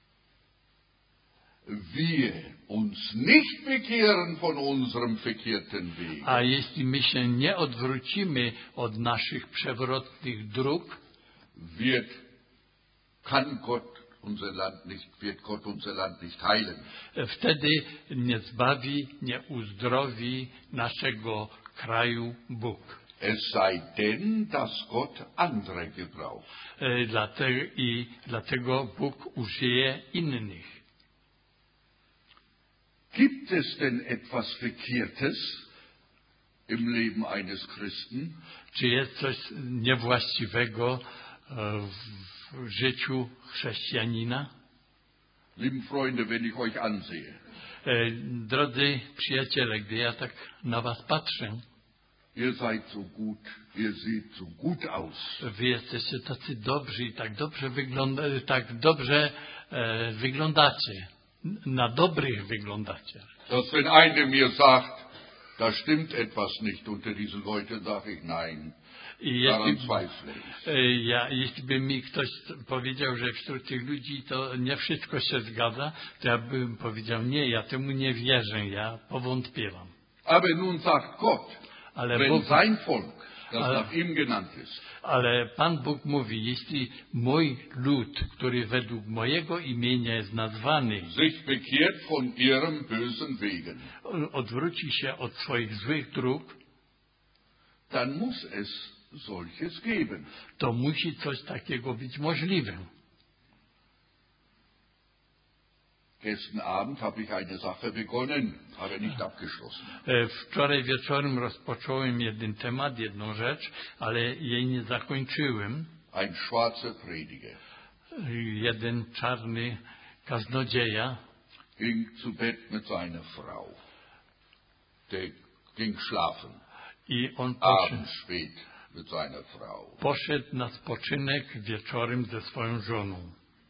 wir uns nicht bekehren von unserem verkehrten Weg, A jeśli my się nie odwrócimy od naszych przewrotnych dróg, wird Gott unser Land nicht heilen. wtedy nie zbawi, nie uzdrowi naszego kraju Bóg. Es sei denn, dass Gott andere gebraucht. Dlatego Bóg użyje innych. Gibt es denn etwas Verkehrtes im Leben eines Christen? Czy jest coś niewłaściwego w życiu chrześcijanina? Lieben Freunde, wenn ich euch ansehe, Drodzy przyjaciele, gdy ja tak na was patrzę, ihr seid so gut, ihr seht so gut aus. wy jesteście tacy dobrzy i tak dobrze wyglądacie. Na dobrych wyglądacie. Dass wenn einer mir sagt, da stimmt etwas nicht unter diesen Leuten, sage ich nein. I Daran zweifle ich. jeśli by mi ktoś powiedział, że wśród tych ludzi to nie wszystko się zgadza, to ja bym powiedział, nie, ja temu nie wierzę, ja powątpiewam. Aber nun sagt Gott, Ale wenn Bóg, sein Volk, das nach ihm genannt ist, ale Pan Bóg mówi, jeśli mój lud, który według mojego imienia jest nazwany, sich bekehrt von ihrem bösen Wegen, odwróci się od swoich złych dróg, dann muss es solches geben. to musi coś takiego być możliwe. Gestern Abend habe ich eine Sache begonnen, aber nicht abgeschlossen. Wczoraj wieczorem rozpocząłem jeden temat, jedną rzecz, ale jej nie zakończyłem. Ein schwarzer Prediger Jeden czarny kaznodzieja ging zu Bett mit seiner Frau. Der ging schlafen, i on abends spät mit seiner Frau. poszedł na spoczynek wieczorem ze swoją żoną.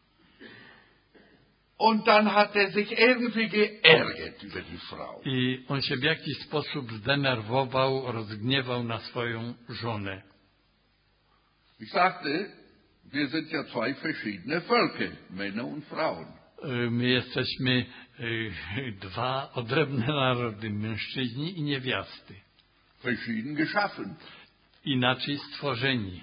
Und dann hat er sich irgendwie geärgert über die Frau. I on się w jakiś sposób zdenerwował, rozgniewał na swoją żonę. Ich sagte, wir sind ja zwei verschiedene Völker, Männer und Frauen. My jesteśmy dwa odrębne narody, mężczyźni i niewiasty. Verschieden geschaffen. Inaczej stworzeni.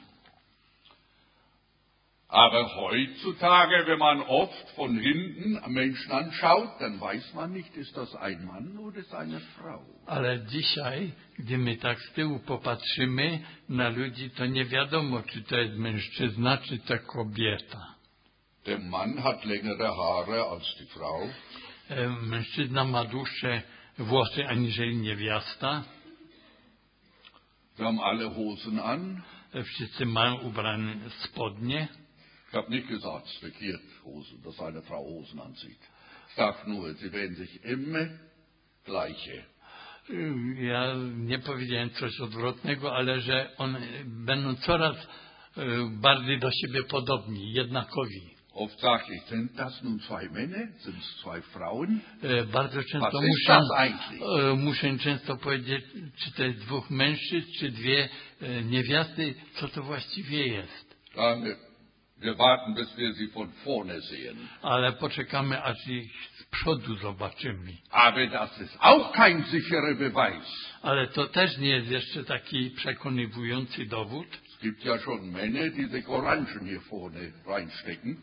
Aber heutzutage, wenn man oft von hinten Menschen anschaut, dann weiß man nicht, ist das ein Mann oder ist eine Frau. Ale dzisiaj, gdy my tak z tyłu popatrzymy na ludzi, to nie wiadomo, czy to jest mężczyzna, czy to kobieta. Der Mann hat längere Haare als die Frau. Mężczyzna ma dłuższe włosy aniżeli niewiasta. Wir haben alle Hosen an. Wszyscy mają ubrane spodnie. Ich habe nicht gesagt, es ist verkehrt, Hosen, dass eine Frau Hosen anzieht. Ich sage nur, sie werden sich immer gleiche. Ja nie powiedziałem coś odwrotnego, ale że one będą coraz bardziej do siebie podobni, jednakowi. Oft sage ich, sind das nun zwei Männer? Sind es zwei Frauen? Bardzo często Was ist das eigentlich? muszę często powiedzieć, czy to jest dwóch mężczyzn, czy dwie niewiasty, co to właściwie jest. Wir warten, bis wir sie von vorne sehen. Ale poczekamy, aż ich z przodu zobaczymy. Aber das ist auch kein sicherer Beweis. Ale to też nie jest jeszcze taki przekonywujący dowód. Es gibt ja schon Männer, die sich Orangen hier vorne reinstecken.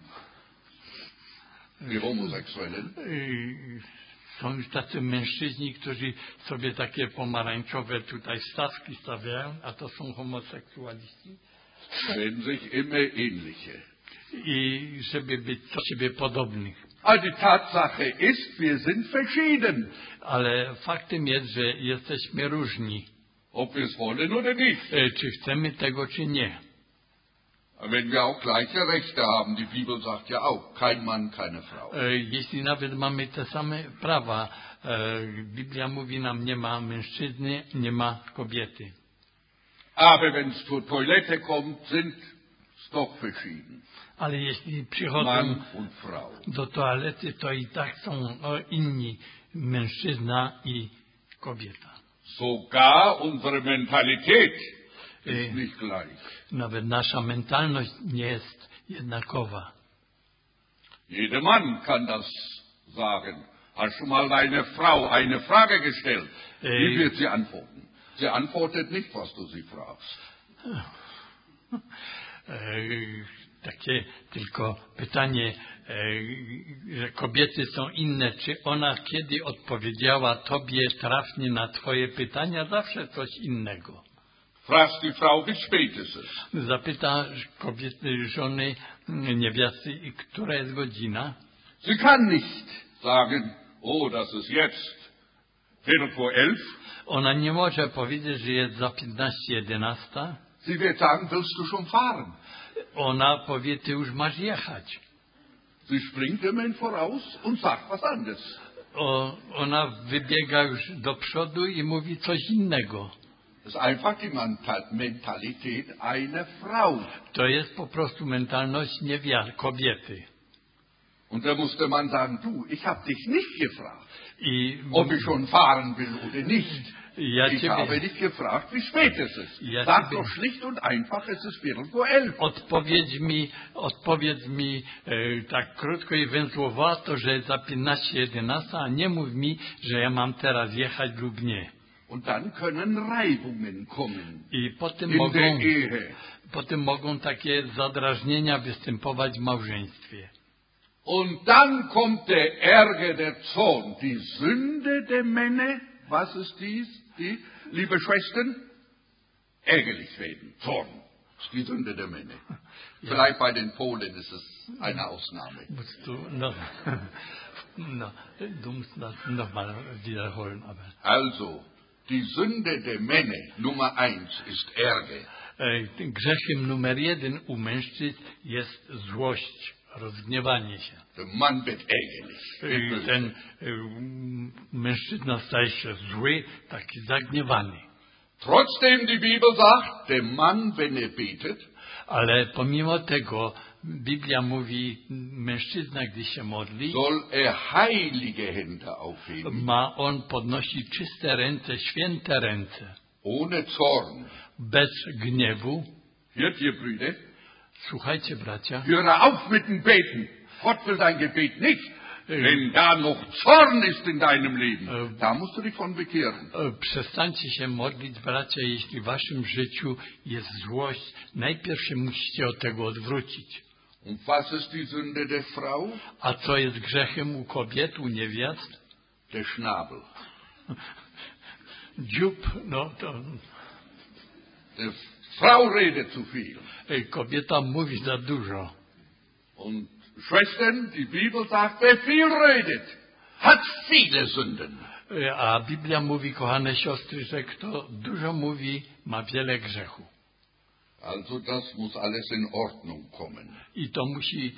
Die Homosexuellen. Są już tacy mężczyźni, którzy sobie takie pomarańczowe tutaj wstawki stawiają, a to są homoseksualiści. Werden sich immer ähnliche. I żeby być do siebie podobnych. Aber die Tatsache ist, wir sind verschieden. Ale faktem jest, że jesteśmy różni. Ob wir es wollen oder nicht. Czy chcemy tego, czy nie. Wenn wir auch gleiche Rechte haben, die Bibel sagt ja auch, kein Mann, keine Frau. Jeśli nawet mamy te same prawa, Biblia mówi nam, nie ma mężczyzny, nie ma kobiety. Aber wenn es zur Toilette kommt, sind es doch verschieden. Ale jeśli przychodzą Mann und Frau. do toalety, to i tak są inni, mężczyzna i kobieta. Sogar unsere Mentalität ist nicht gleich. Nawet nasza mentalność nie jest jednakowa. Jeder Mann kann das sagen. Hast du mal deiner Frau eine Frage gestellt? Wie wird sie antworten? Sie antwortet nicht, was du sie fragst. Takie tylko pytanie, że kobiety są inne. Czy ona kiedy odpowiedziała tobie trafnie na twoje pytania? Zawsze coś innego. Fragst die Frau, wie spät ist es? Zapyta kobiety, żony, niewiasty, która jest godzina. Sie kann nicht sagen, oh, das ist jetzt 10:45. Ona nie może powiedzieć, że jest za 15:11. Sie wird sagen, willst du schon fahren? Ona powie, ty już masz jechać. Sie springt immer in voraus und sagt was anderes. Ona wybiega już do przodu i mówi coś innego. Das ist einfach die Mentalität einer Frau. To jest po prostu mentalność kobiety. Und da muss der Mann sagen, du, ich habe dich nicht gefragt, I ob ich schon fahren will oder nicht. Ich ciebie, habe dich gefragt, wie spät es ist. Ja Sag ciebie- doch schlicht und einfach, es ist 10:45. odpowiedz mi tak krótko i węzłowato, że jest za 15:11, a nie mów mi, że ja mam teraz jechać lub nie. Und dann können Reibungen kommen I potem mogą takie zadrażnienia występować w małżeństwie. Und dann kommt der Ärger, der Zorn, die Sünde der Männer. Was ist dies? Die, liebe Schwestern, ärgerlich werden. Zorn ist die Sünde der Männer. Vielleicht bei den Polen ist es eine Ausnahme. Du musst das nochmal wiederholen. Aber. Also, die Sünde der Männer, Nummer 1, ist Ärger. Grzechem numer 1 u mężczyzn jest złość, rozgniewanie się. Der Mann wird ärgerlich. Ten mężczyzna staje się zły, taki zagniewany. Trotzdem, die Bibel sagt, der Mann, wenn er betet, Ale pomimo tego Biblia mówi, mężczyzna, gdy się modli, soll er heilige Hände aufheben, ma on podnosić czyste ręce, święte ręce, ohne Zorn. bez gniewu. Hört ihr, Brüder? Słuchajcie, bracia, Höre auf mit dem Beten. Gott will dein Gebet nicht. Wenn da noch Zorn ist in deinem Leben, da musst du dich von bekehren. Przestańcie się modlić, bracia, jeśli w waszym życiu jest złość, najpierw się musicie od tego odwrócić. Und was ist die Sünde der Frau? A co jest grzechem u kobiet, u niewiast? Der Schnabel. Dziób, no to Die Frau redet zu viel. kobieta mówi za dużo. Und Schwestern, die Bibel sagt, wer viel redet, hat viele Sünden. A Biblia mówi, kochane siostry, że kto dużo mówi, ma wiele grzechu. Also das muss alles in Ordnung kommen. I to musi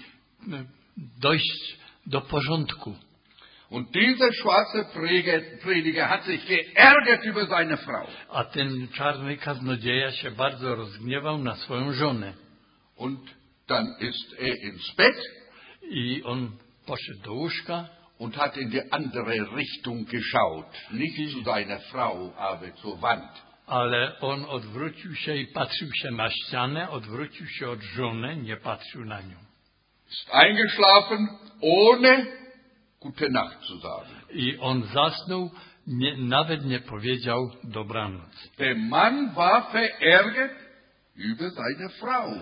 dojść do porządku. Und dieser schwarze Prediger hat sich geärgert über seine Frau. A ten czarny kaznodzieja się bardzo rozgniewał na swoją żonę. Und dann ist er ins Bett I on poszedł do łóżka und hat in die andere Richtung geschaut. Nicht zu seiner Frau, aber zur Wand. ale on odwrócił się i patrzył się na ścianę, odwrócił się od żony, nie patrzył na nią. Ist eingeschlafen, ohne Gute Nacht zu sagen. I on zasnął, nawet nie powiedział dobranoc. Der Mann war verärgert über seine Frau.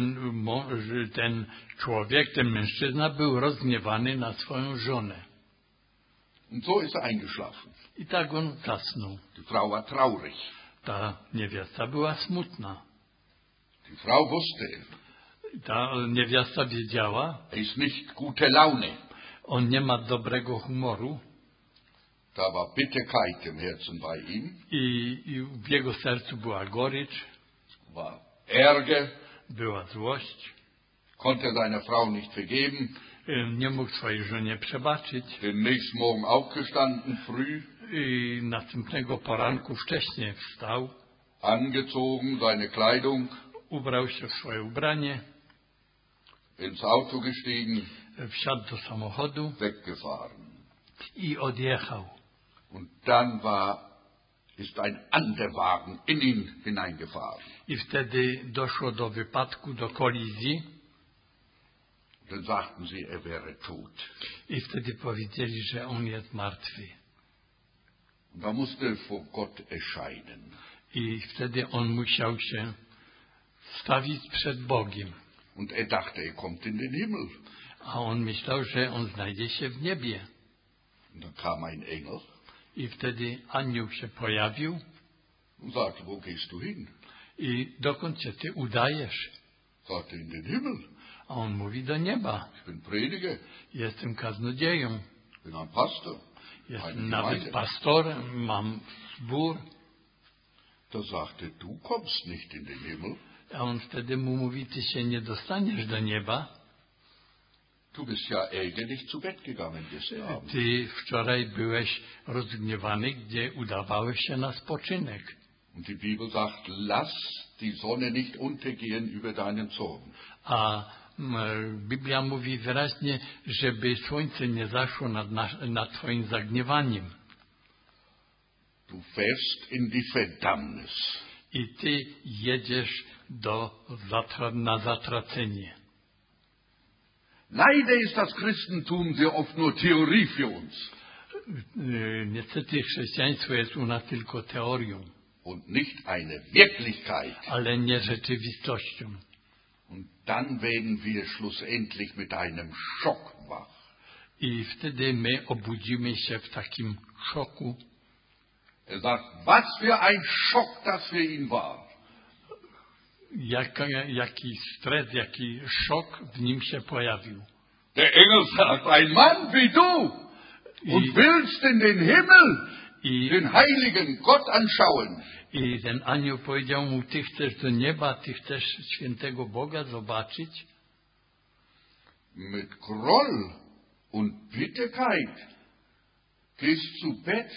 Ten człowiek, ten mężczyzna był rozgniewany na swoją żonę. Und so ist er eingeschlafen. I tak on zasnął. Die Frau war traurig. Ta niewiasta była smutna. Die Frau wusste, Ta niewiasta wiedziała, er ist nicht gute Laune. on nie ma dobrego humoru Da war Bitterkeit im Herzen bei ihm, i w jego sercu była gorycz, war Ärger, była złość. konnte seiner Frau nicht vergeben. Nie mógł swojej żonie przebaczyć Den nächsten Morgen aufgestanden, früh, i następnego poranku wcześnie wstał, angezogen, seine Kleidung, ubrał się w swoje ubranie, ins Auto gestiegen, wsiadł do samochodu weggefahren. i odjechał. Und dann ist ein anderer Wagen in ihn hineingefahren. I wtedy doszło do wypadku, do kolizji. Dann sagten sie, er wäre tot. I wtedy powiedzieli, że on jest martwy. Und da musste er vor Gott erscheinen. I wtedy on musiał się stawić przed Bogiem. Und er dachte, er kommt in den Himmel. A on myślał, że on znajdzie się w niebie. Und dann kam ein Engel I wtedy anioł się pojawił. und sagte, wo gehst du hin? I dokąd się ty udajesz? Sagte, in den Himmel. A on mówi, do nieba. Ich bin Prediger, Jestem kaznodzieją. ich bin ein Pastor. Jestem nawet pastorem, mam zbór. Da sagte, du kommst nicht in den Himmel. A on wtedy mu mówi, ty się nie dostaniesz do nieba. Du bist ja ärgerlich zu Bett gegangen gestern Abend. Ty wczoraj byłeś rozgniewany, gdzie udawałeś się na spoczynek. Und die Bibel sagt, lass die Sonne nicht untergehen über deinen Zorn. A Biblia mówi wyraźnie, żeby słońce nie zaszło nad twoim zagniewaniem. Du fährst in die Verdammnis. I ty jedziesz na zatracenie. Leider ist das Christentum sehr oft nur Theorie für uns. Niestety chrześcijaństwo jest u nas tylko teorią, Und nicht eine Wirklichkeit. ale nie rzeczywistością. Und dann werden wir schlussendlich mit einem Schock wach. I wtedy my obudzimy się w takim szoku. Er sagt, was für ein Schock das für ihn war. Jaki stres, jaki szok w nim się pojawił. Der Engel sagt, ein Mann wie du und willst in den Himmel den heiligen Gott anschauen. I ten anioł powiedział mu, ty chcesz do nieba, ty chcesz świętego Boga zobaczyć? Mit Groll und Bitterkeit gehst zu Bett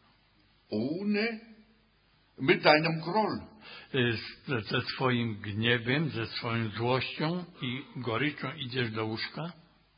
mit deinem Groll. Ze swoim gniewem, ze swoją złością i goryczą idziesz do łóżka?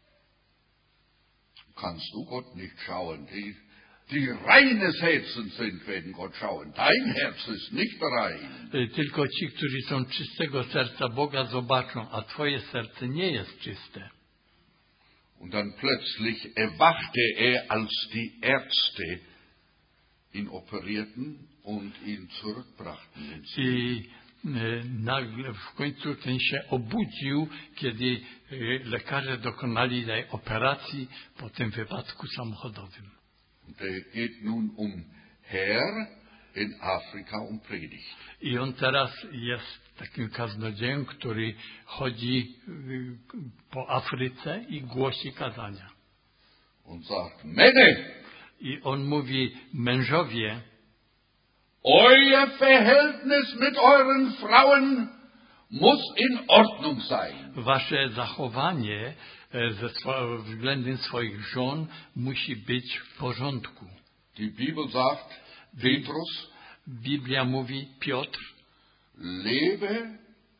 Kannst du Gott nicht schauen. Die reines Herzens sind, werden Gott schauen. Dein Herz ist nicht rein. Tylko ci, którzy są czystego serca, Boga zobaczą, a twoje serce nie jest czyste. Und dann plötzlich erwachte er, als die Ärzte ihn operierten und ihn zurückbrachten. I nagle w końcu ten się obudził, kiedy lekarze dokonali tej operacji po tym wypadku samochodowym. Der geht nun umher in Afrika und predigt. I on teraz jest takim kaznodzieją, który chodzi po Afryce i głosi kazania. Und sagt, Männer, I on mówi, mężowie, euer Verhältnis mit euren Frauen muss in Ordnung sein. wasze zachowanie względem swoich żon musi być w porządku. Die Bibel sagt, Petrus, Biblia mówi, Piotr, lebe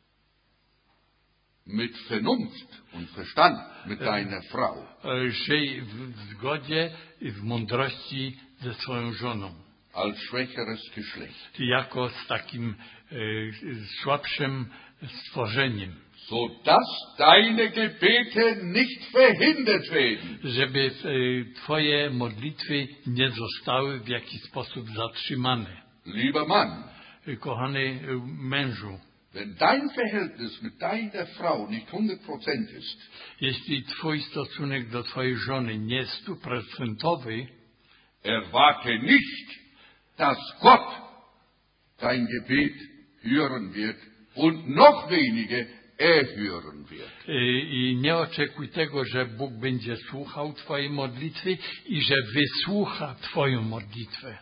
mit Vernunft und Verstand mit deiner Frau. żyj w zgodzie i w mądrości ze swoją żoną. Als schwächeres Geschlecht. Jako z takim słabszym stworzeniem. Sodass deine Gebete nicht verhindert werden. Żeby twoje modlitwy nie zostały w jakiś sposób zatrzymane. Lieber Mann, Kochany mężu, wenn dein Verhältnis mit deiner Frau nicht 100% ist, jeśli twój stosunek do twojej żony nie jest 100%, erwarte nicht, dass Gott dein Gebet hören wird und noch weniger erhören wird. I nie oczekuj tego, że Bóg będzie słuchał twojej modlitwy i że wysłucha twoją modlitwę.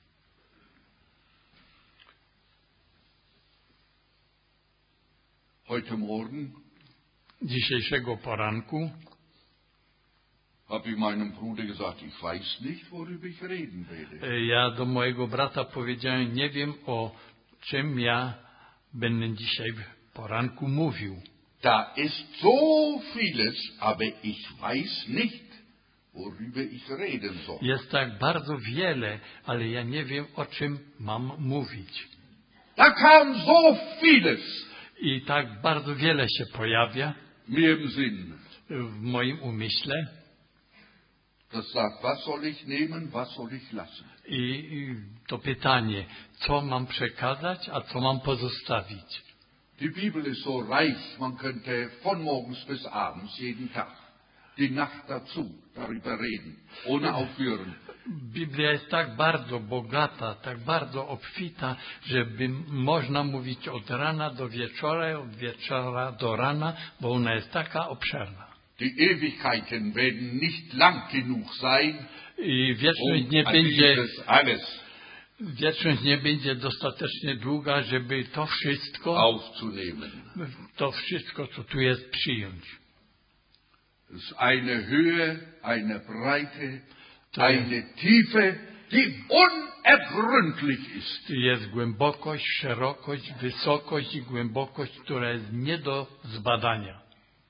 Heute Morgen Dzisiejszego poranku habe ich meinem Bruder gesagt, ich weiß nicht, worüber ich reden werde. ja do mojego brata powiedziałem, nie wiem, o czym ja będę dzisiaj w poranku mówił. Da ist so vieles, aber ich weiß nicht, worüber ich reden soll. Jest tak bardzo wiele, ale ja nie wiem, o czym mam mówić. Da kam so vieles I tak bardzo wiele się pojawia mir im Sinn. w moim umyśle. Das sagt, was soll ich nehmen, was soll ich lassen? I to pytanie, co mam przekazać, a co mam pozostawić. Die Bibel ist so reich, man könnte von morgens bis abends jeden Tag, die Nacht dazu, darüber reden, ohne aufhören. Biblia jest tak bardzo bogata, tak bardzo obfita, żeby można mówić od rana do wieczora, od wieczora do rana, bo ona jest taka obszerna. Die Ewigkeiten werden nicht lang genug sein, I wieczność nie an będzie, dieses alles wieczność nie będzie dostatecznie długa, żeby to aufzunehmen. wszystko, co tu jest, przyjąć. Es ist eine Höhe, eine Breite, To eine Tiefe, die unergründlich ist. jest głębokość, szerokość, wysokość i głębokość, która jest nie do zbadania.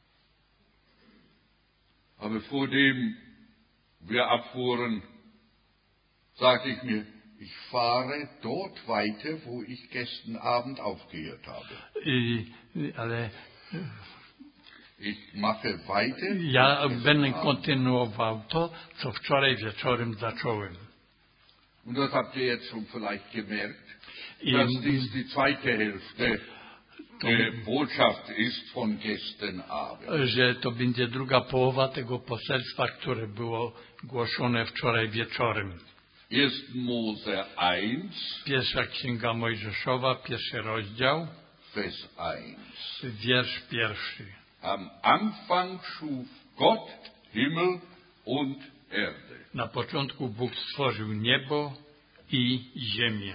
Aber vor dem wir abfuhren, sagte ich mir, ich fahre dort weiter, wo ich gestern Abend aufgehört habe. Ale Ich mache weiter. ja będę kontynuował to, co wczoraj wieczorem zacząłem. Und das habt ihr jetzt schon vielleicht gemerkt, I dass dies die zweite Hälfte der Botschaft ist von gestern Abend. że to będzie druga połowa tego poselstwa, które było głoszone wczoraj wieczorem. 1. Mose 1, Pierwsza Księga Mojżeszowa, 1 rozdział, Vers 1. wiersz 1. Am Anfang schuf Gott Himmel und Erde. Na początku Bóg stworzył niebo i ziemię.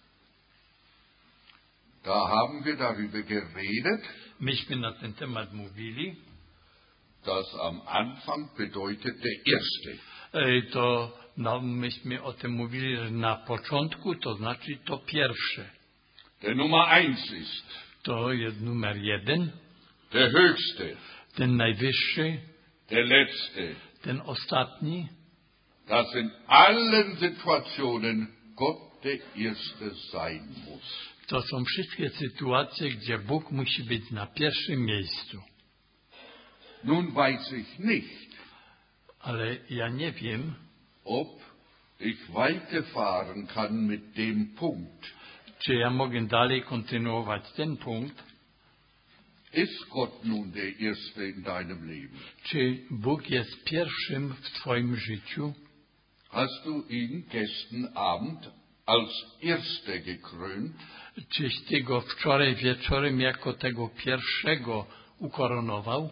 Da haben wir darüber geredet, Myśmy na ten temat mówili. dass am Anfang bedeutet der Erste. Myśmy o tym mówili, że na początku to znaczy to pierwsze. Der Nummer 1 ist To jest numer 1, der Höchste, ten najwyższy, der Letzte, ten ostatni. dass in allen Situationen Gott der Erste sein muss. To są wszystkie sytuacje, gdzie Bóg musi być na pierwszym miejscu. Nun weiß ich nicht, Ale ja nie wiem, ob ich weiterfahren kann mit dem Punkt. czy ja mogę dalej kontynuować ten punkt, Ist Gott nun der Erste in deinem Leben? czy Bóg jest pierwszym w twoim życiu. Hast du ihn gestern Abend als Erster gekrönt? Czyś ty go wczoraj wieczorem jako tego pierwszego ukoronował?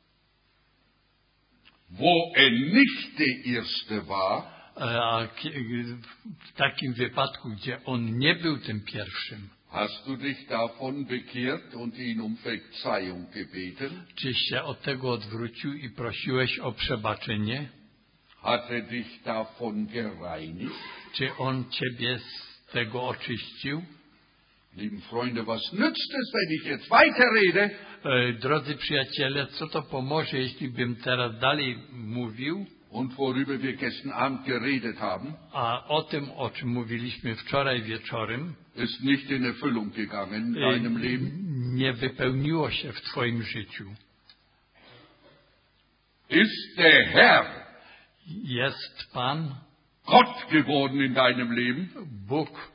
Wo nicht der Erste war, A w takim wypadku, gdzie on nie był tym pierwszym, hast du dich davon bekehrt und ihn um Verzeihung gebeten? czyś się od tego odwrócił i prosiłeś o przebaczenie? Hat dich davon gereinigt? Czy on ciebie z tego oczyścił? Lieben Freunde, was nützt es, wenn ich jetzt weiterrede? Drodzy przyjaciele, co to pomoże, jeśli bym teraz dalej mówił? Und worüber wir gestern Abend geredet haben, A o tym, o czym mówiliśmy wczoraj wieczorem, ist nicht in Erfüllung gegangen in deinem Leben. nie wypełniło się w twoim życiu. Ist der Herr Jest Pan, Gott geworden in deinem Leben? Bóg,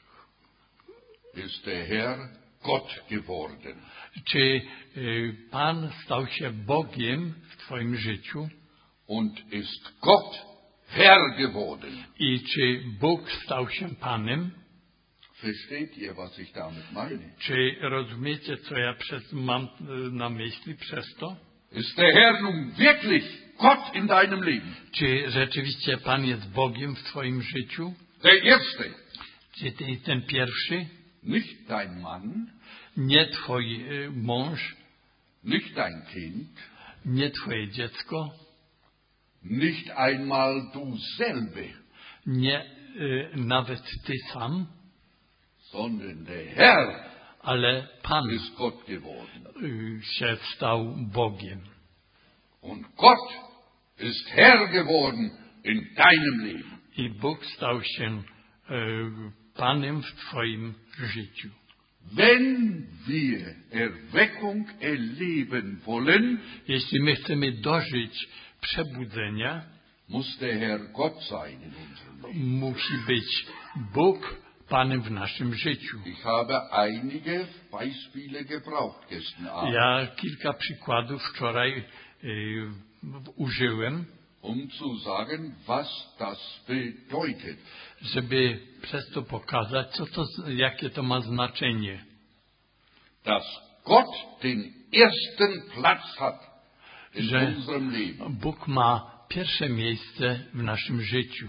Ist der Herr Gott geworden? czy Pan stał się Bogiem w twoim życiu? Und ist Gott Herr geworden? I czy Bóg stał się Panem? Versteht ihr, was ich damit meine? Czy rozumiecie, co ja mam na myśli przez to? Ist der Herr nun wirklich Gott in deinem Leben? Czy rzeczywiście Pan jest Bogiem w twoim życiu? Der Erste, Czy ten pierwszy? nicht dein Mann, Nie twój mąż, nicht dein Kind, nie twoje dziecko, nicht einmal du selber, nie nawet ty sam, sondern der Herr ale Pan ist Gott geworden. się stał Bogiem. Und Gott ist Herr geworden in deinem Leben. I Bóg stał się Panem w twoim życiu. Wenn wir Erweckung erleben wollen, Jeśli my chcemy dożyć przebudzenia, muss der Herr Gott sein in unserem Leben. musi być Bóg Panem w naszym życiu. Ich habe einige Beispiele gebraucht gestern Abend, Ja kilka przykładów wczoraj użyłem, um zu sagen, was das bedeutet. żeby przez to pokazać, jakie to ma znaczenie. Dass Gott den ersten Platz hat że unserem Leben. Bóg ma pierwsze miejsce w naszym życiu.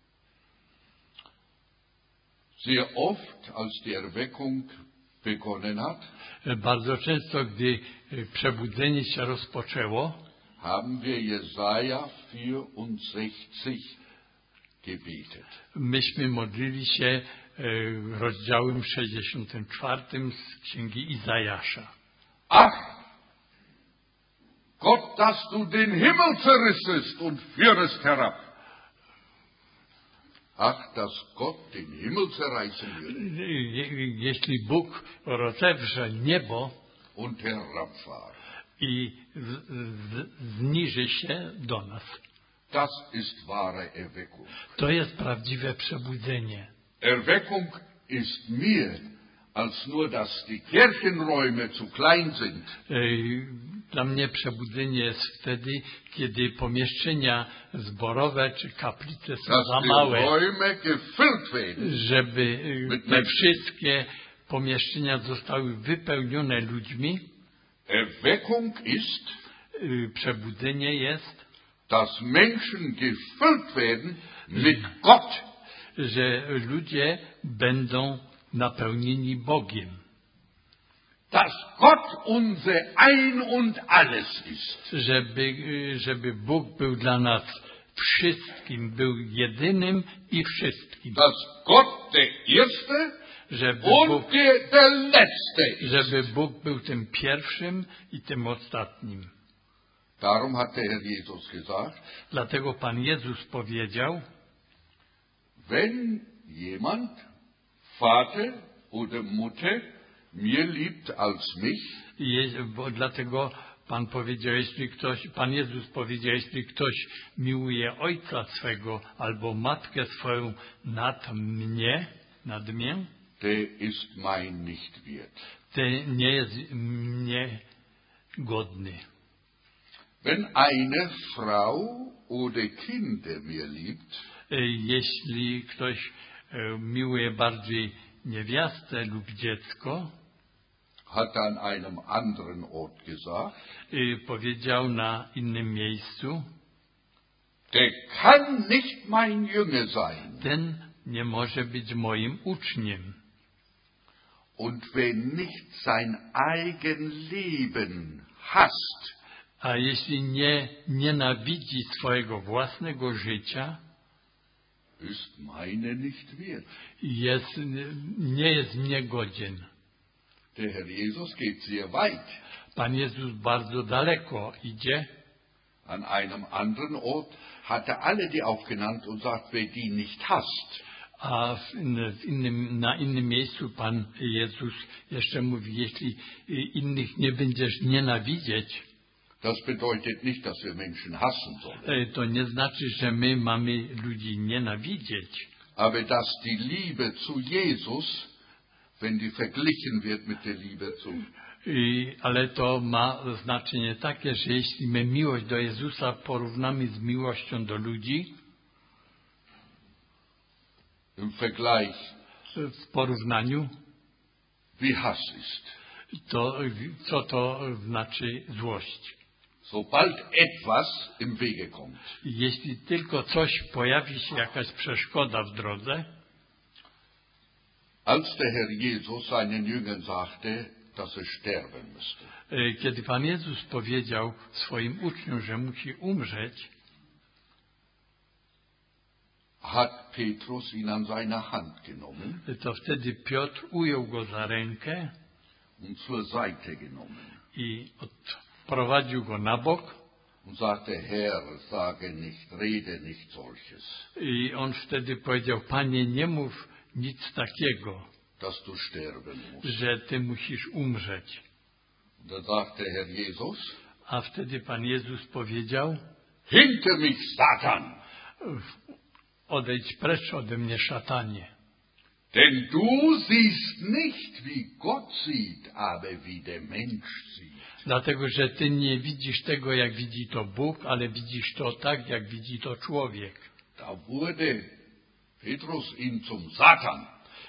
Sehr oft, als die Erweckung begonnen hat, Bardzo często, gdy przebudzenie się rozpoczęło, haben wir Jesaja 64 gebetet. myśmy modlili się rozdziałem 64 z Księgi Izajasza. Ach, Gott, dass du den Himmel zerrissest und führest herab. Ach, dass Gott den Himmel zerreißen würde Jeśli Bóg rozewrze niebo und herabfahren. i zniży się do nas, Das ist wahre Erweckung. to jest prawdziwe przebudzenie. Erweckung ist mir, als nur, dass die Kirchenräume zu klein sind. Dla mnie przebudzenie jest wtedy, kiedy pomieszczenia zborowe czy kaplice są Dass za die małe, Räume gefüllt werden. żeby te wszystkie pomieszczenia zostały wypełnione ludźmi. Erweckung ist, Przebudzenie jest, dass Menschen gefüllt werden mit Gott. że ludzie będą napełnieni Bogiem. Dass Gott unser Ein und Alles ist. Żeby Bóg był dla nas wszystkim, był jedynym i wszystkim. Dass Gott der Erste Żeby und Bóg, der Letzte ist. żeby Bóg był tym pierwszym i tym ostatnim. Darum hat der Herr Jesus gesagt, Dlatego Pan Jezus powiedział, wenn jemand, Vater oder Mutter, mir liebt als mich, bo dlatego Pan Jezus powiedział, jeśli ktoś miłuje ojca swego albo matkę swoją nad mnie, der ist mein nicht wert. ten nie jest mnie godny. Wenn eine Frau oder Kinder mir liebt, Jeśli ktoś miłuje bardziej niewiastę lub dziecko, hat er an einem anderen Ort gesagt, powiedział na innym miejscu, der kann nicht mein Jünger sein. ten nie może być moim uczniem. Und wer nicht sein eigen Leben hasst, A jeśli nie nienawidzi swojego własnego życia, ist meine nicht wert. nie jest mnie godzien. Der Herr Jesus geht sehr weit. Pan Jezus bardzo daleko idzie. An einem anderen Ort hat er alle die aufgenannt und sagt, wer die nicht hasst, A na innym miejscu Pan Jezus jeszcze mówi, jeśli innych nie będziesz nienawidzieć, das bedeutet nicht, dass wir Menschen hassen sollen, to nie znaczy, że my mamy ludzi nienawidzieć. aber dass die Liebe zu Jesus, wenn die verglichen wird mit der Liebe zu Ale to ma znaczenie takie, że jeśli my miłość do Jezusa porównamy z miłością do ludzi, im Vergleich, w porównaniu, wie Hass ist. to co to znaczy złość? Sobald etwas im Wege kommt, Jeśli tylko coś pojawi się, jakaś przeszkoda w drodze, als der Herr Jesus seinen Jüngern sagte, dass er sterben müsste, kiedy Pan Jezus powiedział swoim uczniom, że musi umrzeć, hat Petrus ihn an seine Hand genommen to wtedy Piotr ujął go za rękę und zur Seite genommen i odprowadził go na bok. und sagte, Herr, sage nicht, rede nicht solches, I on wtedy powiedział, Panie, nie mów nic takiego, dass du sterben musst. że ty musisz umrzeć. Und dann sagte Herr Jesus, A wtedy Pan Jezus powiedział, hinter mich, Satan, odejdź precz ode mnie, szatanie. denn du siehst nicht, wie Gott sieht, aber wie der Mensch sieht. Dlatego, że ty nie widzisz tego, jak widzi to Bóg, ale widzisz to tak, jak widzi to człowiek. Da wurde Petrus ihm zum Satan.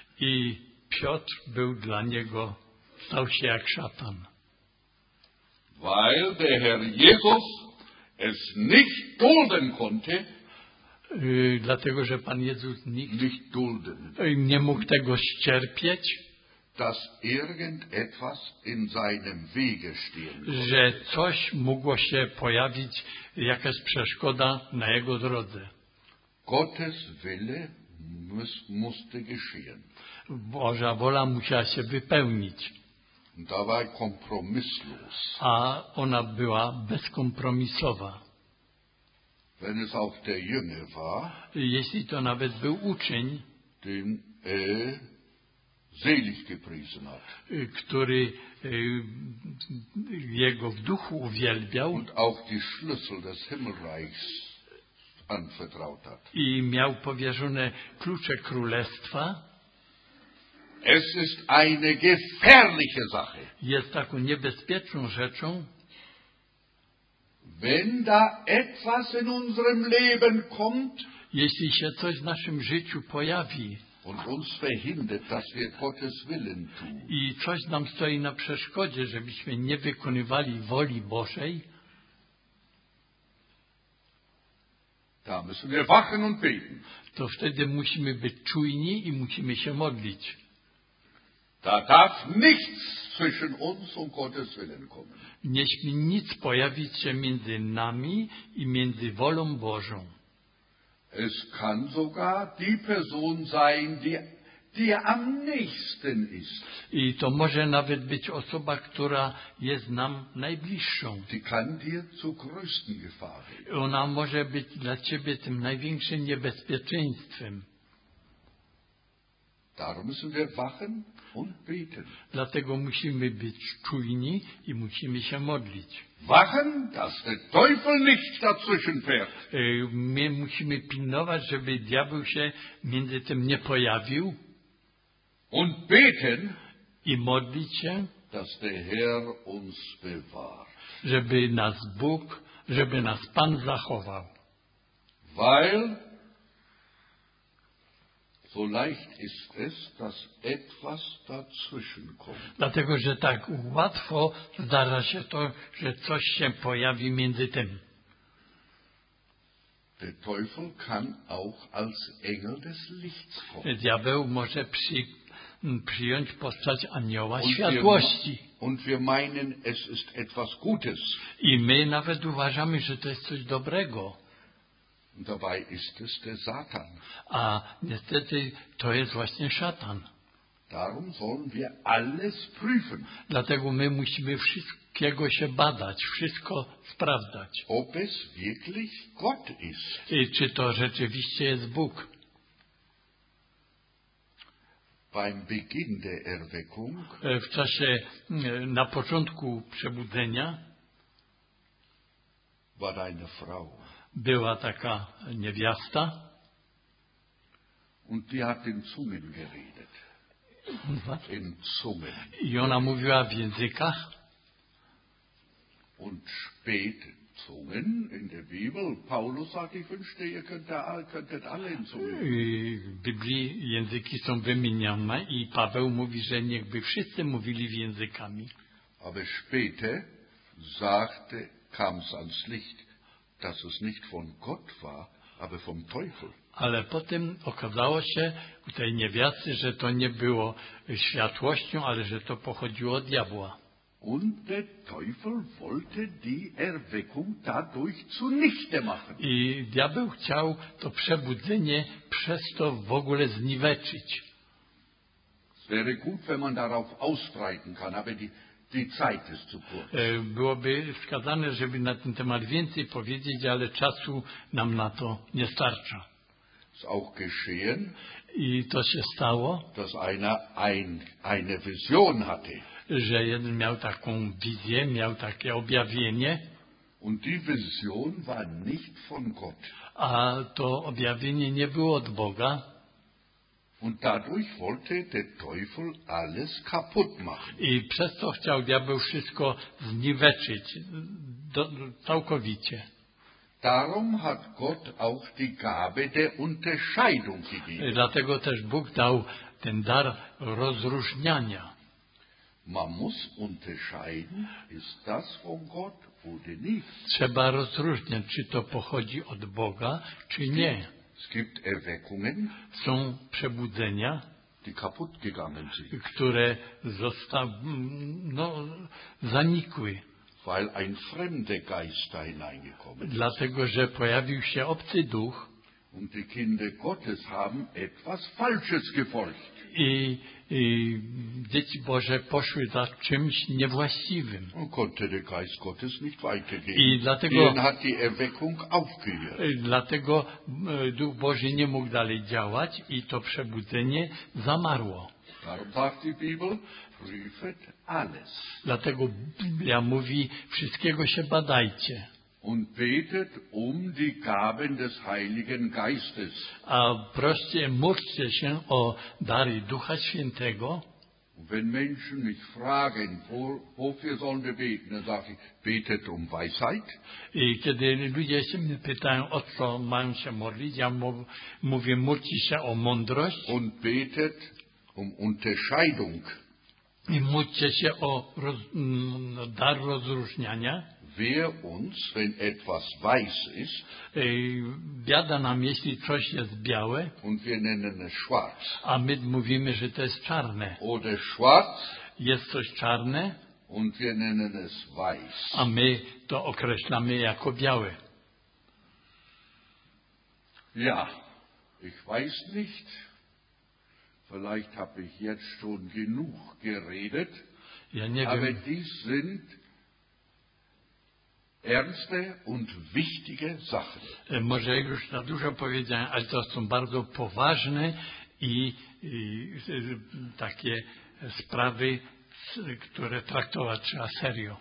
I Piotr był dla niego, stał się jak szatan. weil der Herr Jesus es nicht dulden konnte, dlatego że Pan Jezus nicht dulden, nie mógł tego ścierpieć, dass irgendetwas in seinem Wege stehen konnte. że coś mogło się pojawić, jakaś przeszkoda na Jego drodze. Gottes Wille musste geschehen. Boża wola musiała się wypełnić, Und da war er kompromisslos. a ona była bezkompromisowa. Wenn es auch der Jünger war, Jeśli to nawet był uczeń, den selig gepriesen hat który Jego w duchu uwielbiał und auch die Schlüssel des Himmelreichs anvertraut hat. i miał powierzone klucze królestwa, Es ist eine gefährliche Sache, jest taką niebezpieczną rzeczą, wenn da etwas in unserem Leben kommt jeśli się coś w naszym życiu pojawi und uns verhindert, dass wir Gottes Willen tun. i coś nam stoi na przeszkodzie, żebyśmy nie wykonywali woli Bożej, Da müssen wir wachen und beten. to wtedy musimy być czujni i musimy się modlić. Da darf nichts zwischen uns und Gottes Willen kommen. Nie śmie nic pojawić się między nami i między wolą Bożą. Es kann sogar die Person sein, die am nächsten ist. I to może nawet być osoba, która jest nam najbliższą. Die kann dir zur größten Gefahr werden. Ona może być dla ciebie tym największym niebezpieczeństwem. Darum müssen wir wachen und beten. Dlatego musimy być czujni i musimy się modlić. Wachen, dass der Teufel nicht dazwischen fährt. My musimy pilnować, żeby diabeł się między tym nie pojawił Und beten, i modlić się, dass der Herr uns bewahrt. żeby nas Bóg, żeby nas Pan zachował. Weil so leicht ist es, dass etwas dazwischen kommt. Dlatego, że tak łatwo zdarza się to, że coś się pojawi między tym. Der Teufel kann auch als Engel des Lichts kommen. Diabeł może przyjąć postać anioła światłości. Und wir meinen, es ist etwas Gutes. I my nawet uważamy, że to jest coś dobrego. Und dabei ist es der Satan. A niestety to jest właśnie szatan. Darum sollen wir alles prüfen, Dlatego my musimy wszystkiego się badać, wszystko sprawdzać. ob es wirklich Gott ist. I czy to rzeczywiście jest Bóg. Beim Beginn der Erweckung W czasie, na początku przebudzenia war da eine Frau. była taka niewiasta. Und die hat in Zungen geredet. In Zungen. I ona mówiła w językach. Und Spätzungen in der Bibel. Paulus sagt, ich wünschte, ihr könntet alle in Zungen. W Biblii języki są wymienione i Paweł mówi, że niechby wszyscy mówili w językami. Aber später kam es ans Licht, dass es nicht von Gott war, aber vom Teufel. Ale potem okazało się u tej niewiasty, że to nie było światłością, ale że to pochodziło od diabła. Und der Teufel wollte die Erweckung dadurch zunichte machen. I diabeł chciał to przebudzenie przez to w ogóle zniweczyć. Es wäre gut, wenn man darauf ausbreiten kann, aber die Zeit ist zu kurz. Byłoby wskazane, żeby na ten temat więcej powiedzieć, ale czasu nam na to nie starcza. Es ist auch geschehen, I to się stało, dass einer eine Vision hatte. że jeden miał taką wizję, miał takie objawienie, Und die Vision war nicht von Gott. a to objawienie nie było od Boga. Und dadurch wollte der Teufel alles kaputt machen. I przez to chciał diabeł wszystko zniweczyć całkowicie. Darum hat Gott auch die Gabe der Unterscheidung gegeben. Dlatego też Bóg dał ten dar rozróżniania. Man muss unterscheiden, ist das von Gott oder nicht. Trzeba rozróżniać, czy to pochodzi od Boga, czy nie. Es gibt Erweckungen, Są przebudzenia, die kaputt gegangen sind, które zanikły, weil ein fremder Geist da hineingekommen ist. dlatego że pojawił się obcy duch Und die Kinder Gottes haben etwas Falsches gefolgt. i dzieci Boże poszły za czymś niewłaściwym. Und konnte der Geist Gottes nicht I weitergehen. dlatego, Dann hat die Erweckung aufgehört. dlatego Duch Boży nie mógł dalej działać i to przebudzenie zamarło. Darum sagt die Bibel, prüfet alles. Dlatego Biblia mówi, wszystkiego się badajcie. Und betet die Gaben des Heiligen Geistes. A proście módlcie się o dary Ducha Świętego. Wenn Menschen mich fragen, wofür sollen wir beten, dann sage ich, betet Weisheit. I kiedy ludzie się mnie pytają, o co mają się modlić, ja mówię, módlcie się o mądrość. Und betet Unterscheidung. I módlcie się o dar rozróżniania. Wer uns, wenn etwas weiß ist, Biada nam, jeśli coś jest białe, und wir nennen es schwarz, a my mówimy, że to jest czarne. oder schwarz, Jest coś czarne, und wir nennen es weiß. a my to określamy jako białe. Ja, ich weiß nicht, vielleicht habe ich jetzt schon genug geredet, Ja nie aber wiem, dies sind ernste und wichtige Sachen. może już za dużo powiedziałem, ale to są bardzo poważne i takie sprawy, które traktować trzeba serio.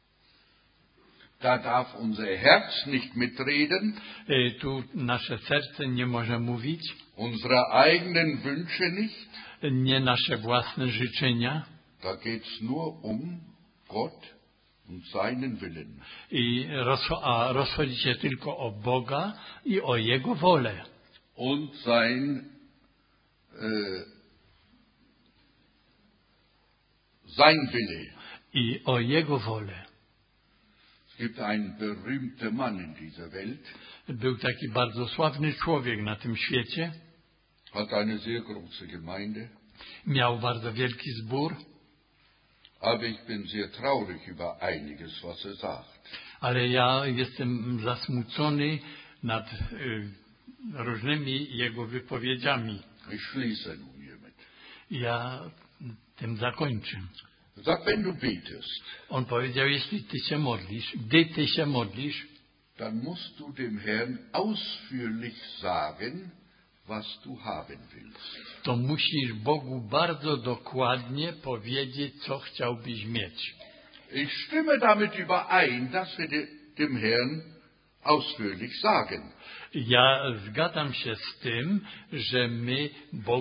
Da darf unser Herz nicht mitreden, Tu nasze serce nie może mówić, unsere eigenen Wünsche nicht. nie nasze własne życzenia. Da geht es nur Gott und seinen Willen. A rozchodzi się tylko o Boga i o Jego wolę. Und sein Wille. I o Jego wolę. Es gibt einen berühmten Mann in dieser Welt, Był taki bardzo sławny człowiek na tym świecie. hat eine sehr große Gemeinde, Miał bardzo wielki zbór, aber ich bin sehr traurig über einiges, was er sagt. ale ja jestem zasmucony nad różnymi jego wypowiedziami. Ich schließe nun hiermit. Ja tym zakończę. Er sagt, wenn du betest, On powiedział, jeśli ty się modlisz, gdy ty się modlisz, dann musst du dem Herrn ausführlich sagen, was du haben willst. to musisz Bogu bardzo dokładnie powiedzieć, co chciałbyś mieć. Ich stimme damit überein, dass wir dem Herrn ausführlich sagen. Ja zgadzam się z tym, że my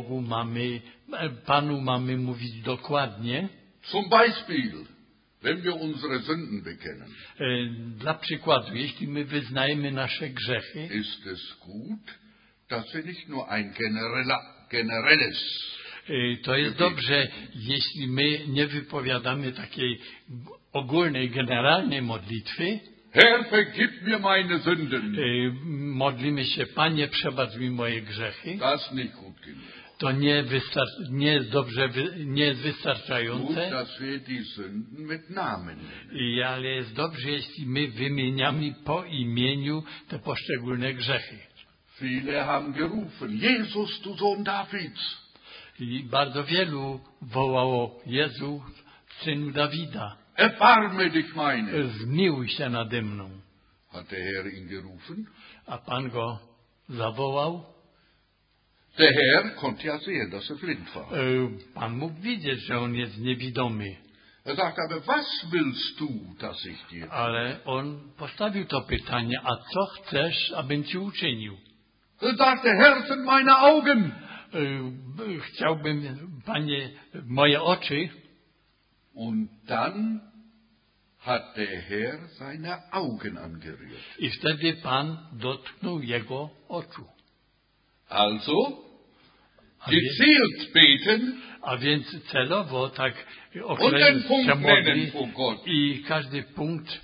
Panu mamy mówić dokładnie. Zum Beispiel, wenn wir unsere Sünden bekennen, Dla przykładu, jeśli my wyznajemy nasze grzechy, ist es gut, dass wir nicht nur ein generelles to jest dobrze, jeśli my nie wypowiadamy takiej ogólnej, generalnej modlitwy. Herr, vergib mir meine Sünden. Modlimy się, Panie, przebacz mi moje grzechy. Das ist nicht gut genug. To nie jest dobrze, nie jest Gut, wystarczające. dass wir die Sünden mit Namen nennen. Ale jest dobrze, jeśli my wymieniamy po imieniu te poszczególne grzechy. Viele haben gerufen, Jesus, du Sohn Davids. I bardzo wielu wołało: Jezu, Synu Dawida, Erbarme dich meiner. zmiłuj się nade mną. Hat der Herr ihn gerufen? A Pan go zawołał. Der Herr konnte ja sehen, dass er blind war. Pan mógł widzieć, że on jest niewidomy. Er sagt aber, was willst du, dass ich dir tue? Ale on postawił to pytanie: a co chcesz, abym ci uczynił? Er sagte, Herr, sind meine Augen. Chciałbym, Panie, moje oczy. Und dann hat der Herr seine Augen angerührt. I wtedy Pan dotknął jego oczu. Also gezielt beten A więc celowo tak und den Punkt się nennen modli vor Gott. i każdy punkt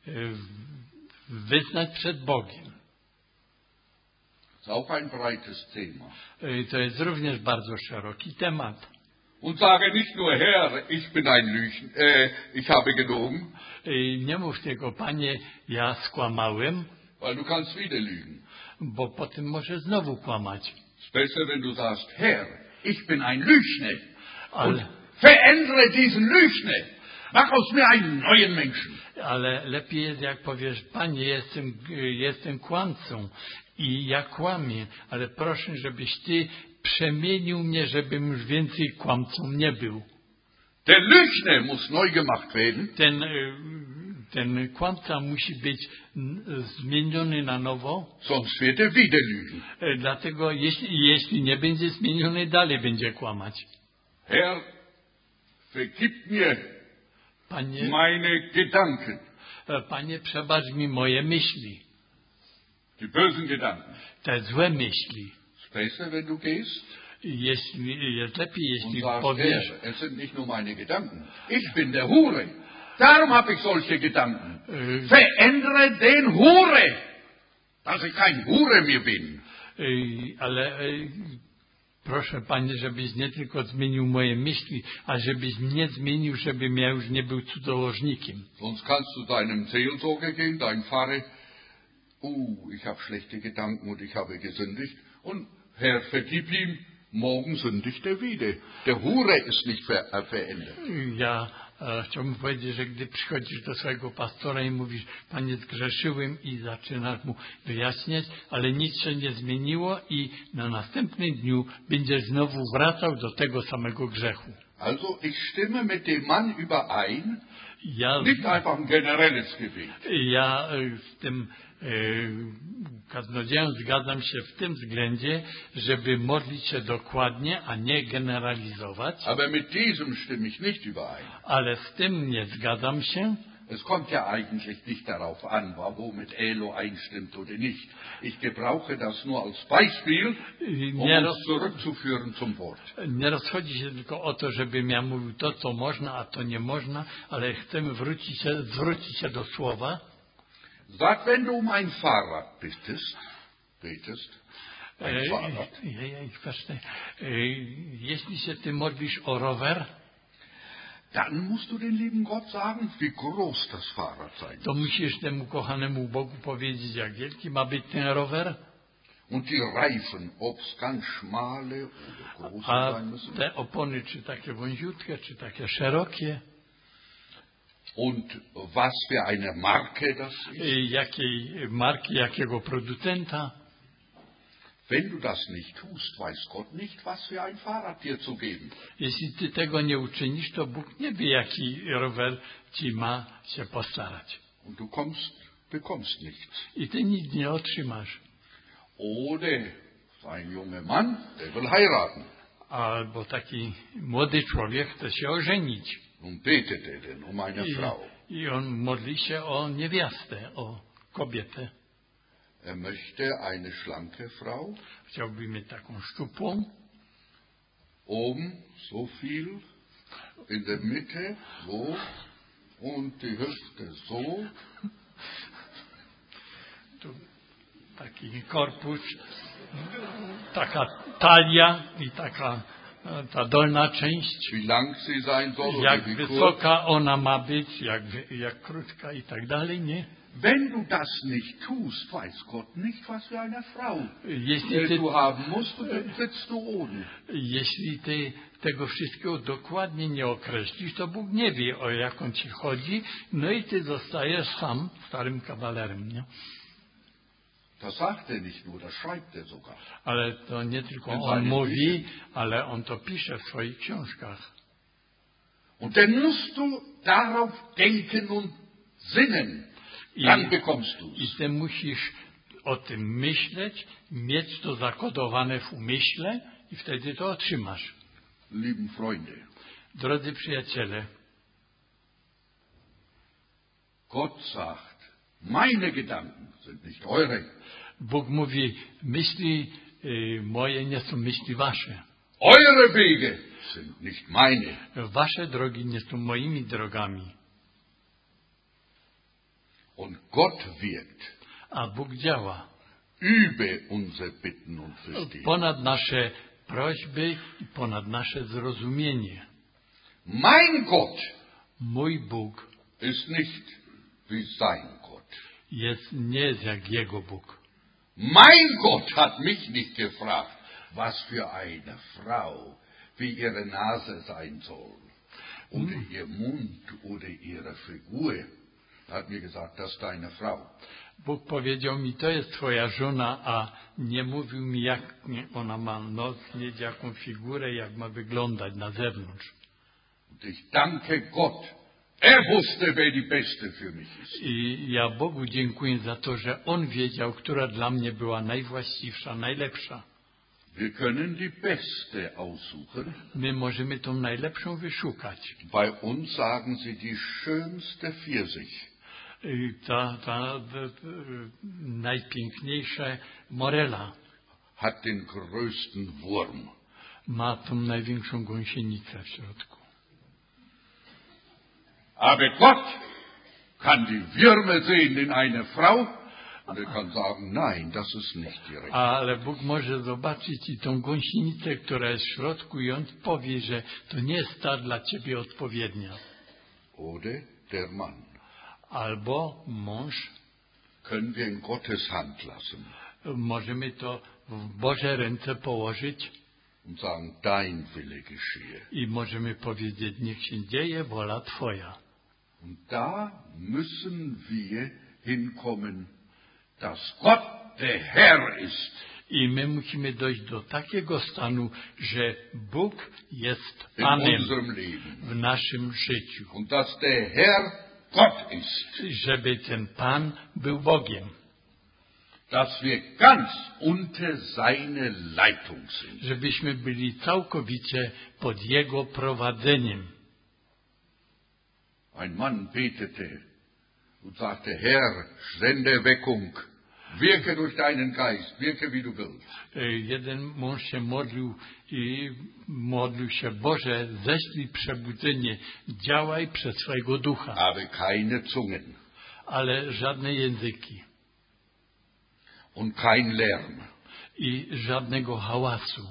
wyznać przed Bogiem. Das ist auch ein breites Thema. To jest również bardzo szeroki temat. Und sage nicht nur, Herr, ich bin ein ich habe gelogen, Nie mów tylko, Panie, ja skłamałem, weil du kannst wieder lügen. bo potem może znowu kłamać. Es ist besser, wenn du sagst, Herr, ich bin ein Lügner. Und Ale, verändere diesen Lügner. Mach aus mir einen neuen Menschen. ale lepiej jest, jak powiesz, Panie, jestem kłamcą i ja kłamię, ale proszę, żebyś Ty przemienił mnie, żebym już więcej kłamcą nie był. Der Lügner muss neu gemacht werden. Ten kłamca musi być zmieniony na nowo, Sonst wird er wieder lügen. dlatego jeśli nie będzie zmieniony, dalej będzie kłamać. Herr, vergib mir Panie, meine Gedanken, Panie, przebacz mi moje myśli, die bösen Gedanken. te złe myśli. Es ist besser, wenn du gehst Jest lepiej, und jeśli sagst, powiesz, Herr, es sind nicht nur meine Gedanken. Ich bin der Hure. Darum habe ich solche Gedanken. Verändere den Hure, dass ich kein Hure mehr bin. ale proszę Panie, żebyś nie tylko zmienił moje myśli, a żebyś mnie zmienił, żebym ja już nie był cudzołożnikiem. Sonst kannst du deinem Seelsorger gehen, deinem Pfarrer, ich habe schlechte Gedanken und ich habe gesündigt. Und Herr, vergib ihm, morgen sündigt er wieder. Der Hure ist nicht verändert. Ja chciałbym powiedzieć, że gdy przychodzisz do swojego pastora i mówisz, Panie, zgrzeszyłem i zaczynasz mu wyjaśniać, ale nic się nie zmieniło i na następnym dniu będziesz znowu wracał do tego samego grzechu. Also ich stimme mit dem Mann überein, Ja, nicht einfach ein generelles Gebet. ja z tym kaznodzieją zgadzam się w tym względzie, żeby modlić się dokładnie, a nie generalizować, Aber mit diesem stimme ich nicht überein. ale z tym nie zgadzam się. Es kommt ja eigentlich nicht darauf an, womit Elo einstimmt oder nicht. Ich gebrauche das nur als Beispiel, um uns zurückzuführen zum Wort. Nie rozchodzi się tylko o to, żebym ja mówił to, co można, a to nie można, ale chcemy zwrócić się do słowa. Sag, wenn du um ein Fahrrad betest, ein Fahrrad, Jeśli się ty modlisz o rower, dann musst du den lieben Gott sagen, wie groß das Fahrrad sein to muss. musisz temu kochanemu Bogu powiedzieć, jak wielki ma być ten rower, Und die Reifen, ob's ganz schmale oder große a sein müssen. te opony, czy takie wąziutkie, czy takie szerokie, Und was für eine Marke das ist. jakiej marki, jakiego producenta. Wenn du das nicht tust, weiß Gott nicht, was für ein Fahrrad dir zu geben. Jeśli ty tego nie uczynisz, to Bóg nie wie, jaki rower ci ma się postarać. Und du bekommst nichts. I ty nic nie otrzymasz. Oder ein junger Mann, der will heiraten. Albo taki młody człowiek chce się ożenić. Nun betet er denn um eine Frau. I on modli się o niewiastę, o kobietę. Er möchte eine schlanke Frau, Chciałby mieć taką szczupłą, so viel, in der Mitte so und die Hüfte so. tu taki korpus, taka talia i taka ta dolna część. Wie lang sie sein soll Jak oder wie kurz. wysoka ona ma być, jak krótka i tak dalej, nie? Wenn du das nicht tust, weiß Gott nicht, was für eine Frau Jeśli ty, du haben musst, dann sitzt du oben. jeśli ty tego wszystkiego dokładnie nie określisz, to Bóg nie wie, o jaką ci chodzi, no i ty zostajesz sam starym kawalerem, nie? Das sagt er nicht nur, das schreibt er sogar. Ale to nie tylko on mówi, ale on to pisze w swoich książkach. Und dann musst du darauf denken und sinnen. Dann bekommst du I es. ty musisz o tym myśleć, mieć to zakodowane w umyśle i wtedy to otrzymasz. Lieben Freunde, Drodzy przyjaciele, Gott sagt, meine Gedanken sind nicht eure. Bóg mówi, myśli moje nie są myśli wasze. Eure Wege sind nicht meine. Wasze drogi nie są moimi drogami. Und Gott wirkt A Bóg działa über unsere Bitten und Verstehen. ponad nasze prośby i ponad nasze zrozumienie. Mein Gott Mój Bóg ist nicht wie sein Gott. nie jest jak Jego Bóg. Mein Gott hat mich nicht gefragt, was für eine Frau, wie ihre Nase sein soll, oder ihr Mund, oder ihre Figur. Er hat mir gesagt, das ist deine Frau. Bóg powiedział mi, to jest twoja żona, a nie mówił mi, jak ona ma nos, mieć jaką figurę, jak ma wyglądać na zewnątrz. Und ich danke Gott, er wusste, wer die Beste für mich ist. I ja Bogu dziękuję za to, że On wiedział, która dla mnie była najwłaściwsza, najlepsza. Wir können die Beste aussuchen. My możemy tą najlepszą wyszukać. Bei uns sagen sie die schönste Pfirsich. Ta najpiękniejsza morela Hat den größten Wurm. ma tą największą gąsienicę w środku. Aber Gott kann die Würmer sehen in einer Frau und er kann sagen, nein, das ist nicht die Rechte. Ale Bóg może zobaczyć i tą gąsienicę, która jest w środku i On powie, że to nie jest ta dla ciebie odpowiednia. Oder der Mann. Albo mąż. Können wir in Gottes Hand lassen Możemy to w Boże ręce położyć und sagen, dein Wille geschehe. i możemy powiedzieć, niech się dzieje wola Twoja. Und da müssen wir hinkommen, dass Gott der Herr ist. I my musimy dojść do takiego stanu, że Bóg jest In Panem unserem Leben. w naszym życiu. Und dass der Herr Gott ist. Żeby ten Pan był Bogiem. Dass wir ganz unter seine Leitung sind. Żebyśmy byli całkowicie pod Jego prowadzeniem. Ein Mann betete und sagte, Herr, sende Erweckung, wirke durch deinen Geist, wirke wie du willst. Jeden mąż się modlił się, Boże, ześlij przebudzenie, działaj przez swojego ducha, Aber keine Zungen ale żadne języki und kein Lärm. i żadnego hałasu.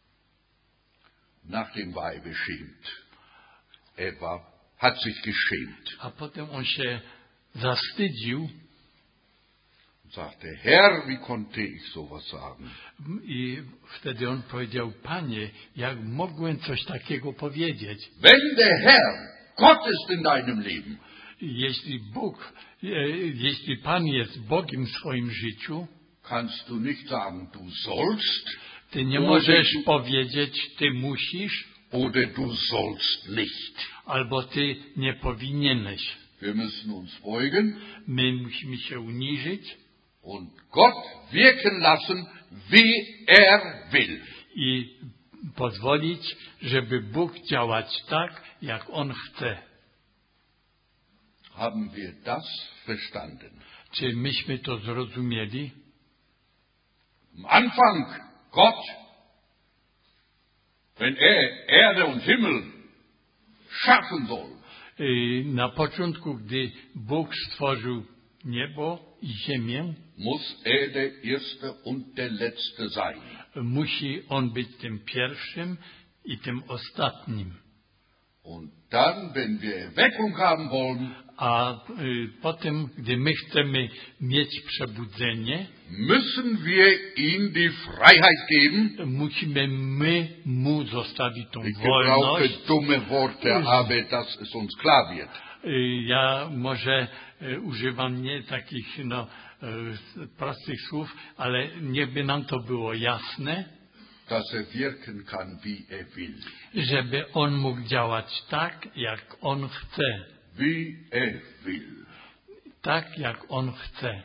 Nachdem war er beschämt. Hat sich geschämt. A potem on się zawstydził Und sagte, Herr, wie konnte ich sowas sagen? i wtedy on powiedział, Panie, jak mogłem coś takiego powiedzieć? Wenn der Herr Gott ist in deinem Leben, Jeśli Pan jest Bogiem w swoim życiu, kannst du nicht sagen, du sollst, ty nie możesz powiedzieć, ty musisz, oder du sollst nicht. albo ty nie powinieneś. Wir müssen uns beugen My musimy się uniżyć und Gott wirken lassen, wie er will. i pozwolić, żeby Bóg działać tak, jak On chce. Haben wir das verstanden? Czy myśmy to zrozumieli? Am Anfang Gott, wenn er Erde und Himmel schaffen soll, Na początku, gdy Bóg stworzył niebo i ziemię, muss er der Erste und der Letzte sein. musi On być tym pierwszym i tym ostatnim. Und dann, wenn wir Erweckung haben wollen, A potem, gdy my chcemy mieć przebudzenie, müssen wir ihm die Freiheit geben. musimy Mu zostawić tą Ich gebrauche wolność. dumme Worte, aber dass es uns klar wird. Ja może używam nie takich prostych słów, ale niechby nam to było jasne, Dass er wirken kann, wie er will. żeby On mógł działać tak, jak On chce. Wie er will. Tak, jak On chce.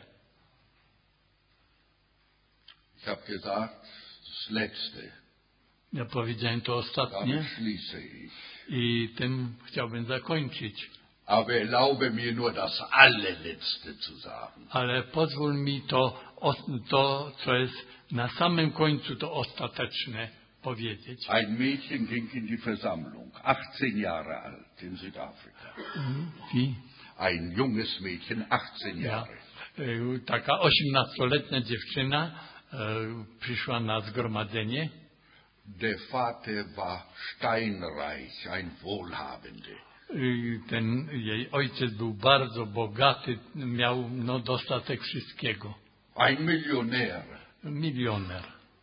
Ich habe gesagt, das Letzte, Ja powiedziałem to ostatnie damit schließe ich. i tym chciałbym zakończyć. Aber erlaube mir nur das Allerletzte zu sagen. Ale pozwól mi to, co jest na samym końcu, to ostateczne powiedzieć. Ein Mädchen ging in die Versammlung, 18 Jahre alt, in Südafrika. I Ein junges Mädchen, 18 ja, Jahre. taka 18-letnia dziewczyna przyszła na zgromadzenie. Der Vater war steinreich, ein Wohlhabender. Ten jej ojciec był bardzo bogaty, miał dostatek wszystkiego. Ein Millionär. Milioner.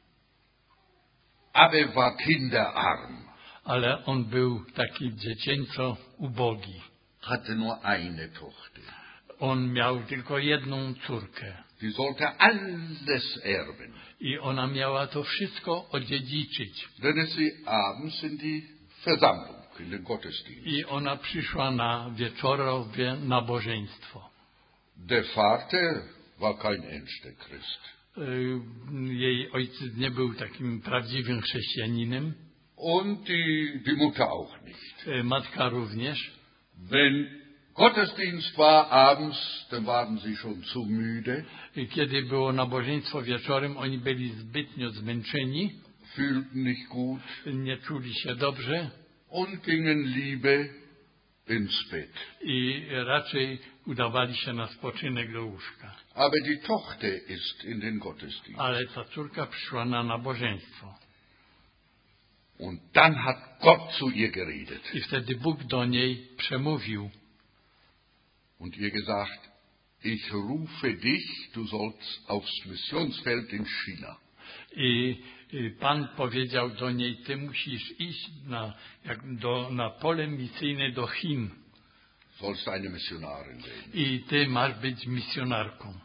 Aber war kinderarm. Ale on był taki dziecięco ubogi. Hatte nur eine Tochter. On miał tylko jedną córkę. Die sollte alles erben. I ona miała to wszystko odziedziczyć. Dann ist sie abends in die Versammlung, in den Gottesdienst. I ona przyszła na wieczorowe nabożeństwo. Der Vater war kein echter Christ. Jej ojciec nie był takim prawdziwym chrześcijaninem. Und die Mutter auch nicht. Matka również. Wenn Gottesdienst war abends, dann waren sie schon zu müde. Kiedy było nabożeństwo wieczorem, oni byli zbytnio zmęczeni, Fühlten nicht gut nie czuli się dobrze und gingen lieber ins Bett. i raczej udawali się na spoczynek do łóżka. Aber die Tochter ist in den Gottesdienst. Ale ta córka przyszła na nabożeństwo. Und dann hat Gott zu ihr geredet I wtedy Bóg do niej przemówił und ihr gesagt, ich rufe dich, du sollst aufs Missionsfeld in China. i Pan powiedział do niej, ty musisz iść na pole misyjne do Chin Sollst eine Missionarin werden. i ty masz być misjonarką.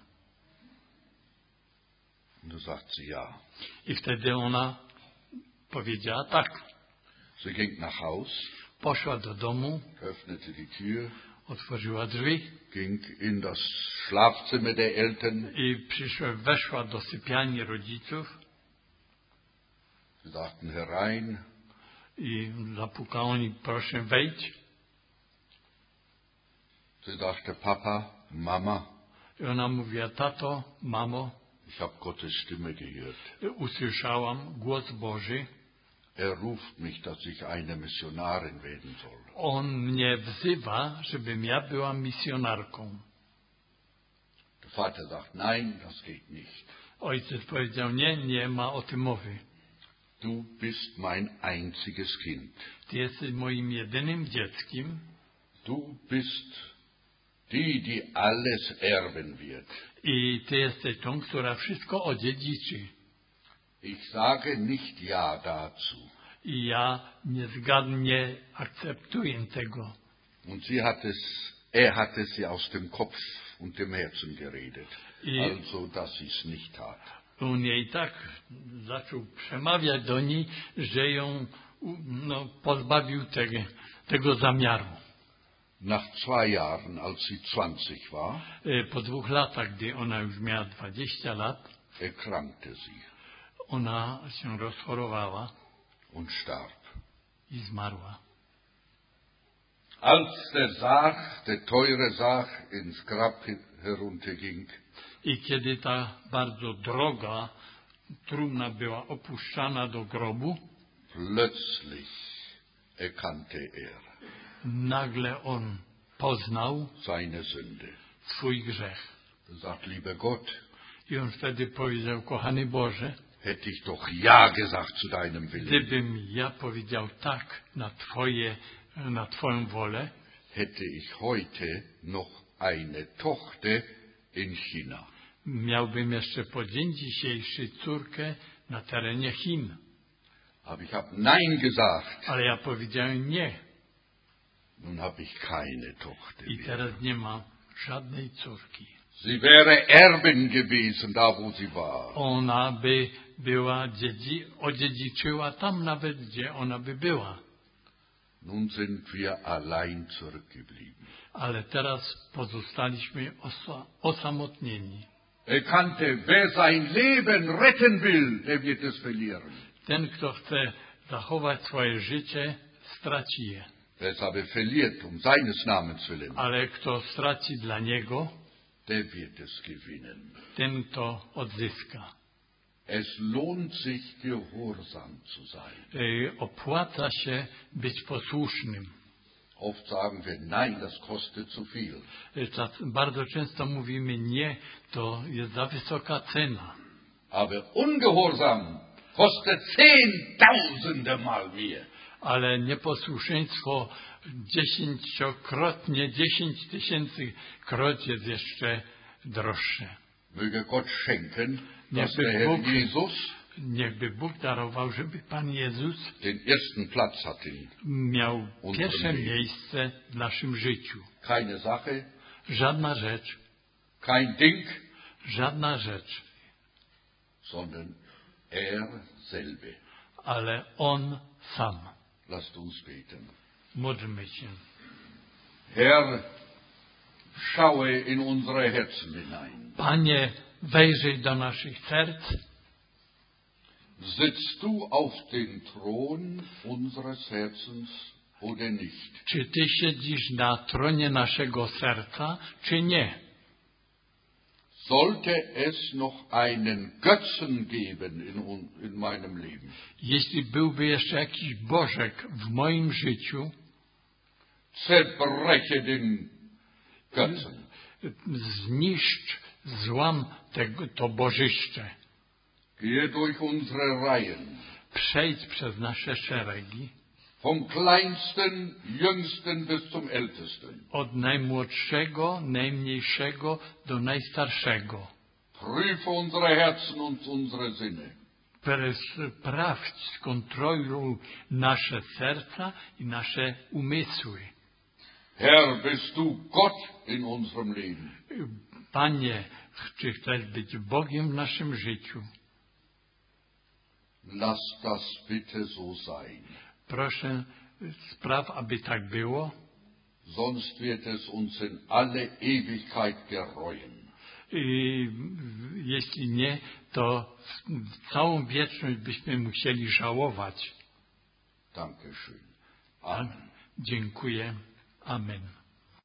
Und da sagt sie ja. I wtedy ona powiedziała tak. Sie ging nach Haus, Poszła do domu, öffnete die Tür, otworzyła drzwi ging in das Schlafzimmer der Eltern. i weszła do sypialni rodziców Sie sagten herein. i zapukała, oni, proszę wejdź. Sie sagte, Papa, Mama, I ona mówiła, tato, mamo, ich habe Gottes Stimme gehört. usłyszałam głos Boży. Ruft mich, dass ich eine Missionarin werden soll. On mnie wzywa, żebym ja była misjonarką. Der Vater sagt, nein, das geht nicht. Ojciec powiedział, nie ma o tym mowy. Du bist mein einziges Kind. Ty jesteś moim jedynym dzieckiem Du bist die alles erben wird. i ty jesteś tą, która wszystko odziedziczy. Ich sage nicht ja dazu. I ja nie akceptuję tego. Und er hat es ja aus dem Kopf und dem Herzen geredet. Also, dass sie es nicht tat. On jej tak zaczął przemawiać do niej, że ją pozbawił tego zamiaru. Nach 2 Jahren, als sie 20 war, Po 2 latach, gdy ona już miała 20 lat, erkrankte sie ona się rozchorowała und starb. i zmarła. Als der teure Sarg ins Grab herunterging, I kiedy ta bardzo droga trumna była opuszczana do grobu, plötzlich erkannte er nagle on poznał seine Sünde. swój grzech. Er sagt, lieber Gott, I on wtedy powiedział, kochany Boże, hätte ich doch ja gesagt zu deinem Willen, gdybym ja powiedział tak na Twoją wolę, hätte ich heute noch eine Tochter in China. miałbym jeszcze po dzień dzisiejszy córkę na terenie Chin. Aber ich habe Nein gesagt. Ale ja powiedziałem nie. Nun habe ich keine Tochter I mehr. teraz nie mam żadnej córki. Sie wäre Erbin gewesen, da wo sie war. Ona by była odziedziczyła tam nawet, gdzie ona by była. Nun sind wir allein zurückgeblieben. Ale teraz pozostaliśmy osamotnieni. Erkannte, wer sein Leben retten will, der wird es verlieren. Ten, kto chce zachować swoje życie, straci je. Wer es aber verliert, seines Namens willen, Ale kto straci dla Niego, der wird es gewinnen. ten to odzyska. Es lohnt sich, gehorsam zu sein. Opłaca się być posłusznym. Oft sagen wir, nein, das kostet zu viel. Bardzo często mówimy nie, to jest za wysoka cena. Aber ungehorsam kostet 10.000 Mal mehr. Ale nieposłuszeństwo 10 000 jest jeszcze droższe. Möge Gott schenken, dass der Herr Jesus niechby Bóg darował, żeby Pan Jezus den ersten Platz hat in miał unserem pierwsze Leben. miejsce w naszym życiu. Keine Sache, Żadna rzecz, kein Ding, żadna rzecz, sondern er selbe. ale On sam. Lasst uns beten. Módlmy się. Herr, schaue in unsere Herzen hinein. Panie, wejrzyj do naszych serc. Sitzt du auf den Thron unseres Herzens oder nicht? Czy Ty siedzisz na tronie naszego serca, czy nie? Sollte es noch einen Götzen geben in meinem Leben, Jeśli byłby jeszcze jakiś bożek w moim życiu, zerbreche den Götzen. zniszcz, złam to bożyszcze. Gehe durch unsere Reihen, Przejdź przez nasze szeregi, vom kleinsten, jüngsten bis zum ältesten. od najmłodszego, najmniejszego do najstarszego. Prüfe unsere Herzen und unsere Sinne. Sprawdź, skontroluj nasze serca i nasze umysły. Herr, bist du Gott in unserem Leben? Panie, czy chcesz być Bogiem w naszym życiu? Lass das bitte so sein. Proszę, spraw, aby tak było. Sonst wird es uns in alle Ewigkeit gereuen. Jeśli nie, to całą wieczność byśmy musieli żałować. Dankeschön. Amen. Dziękuję. Amen.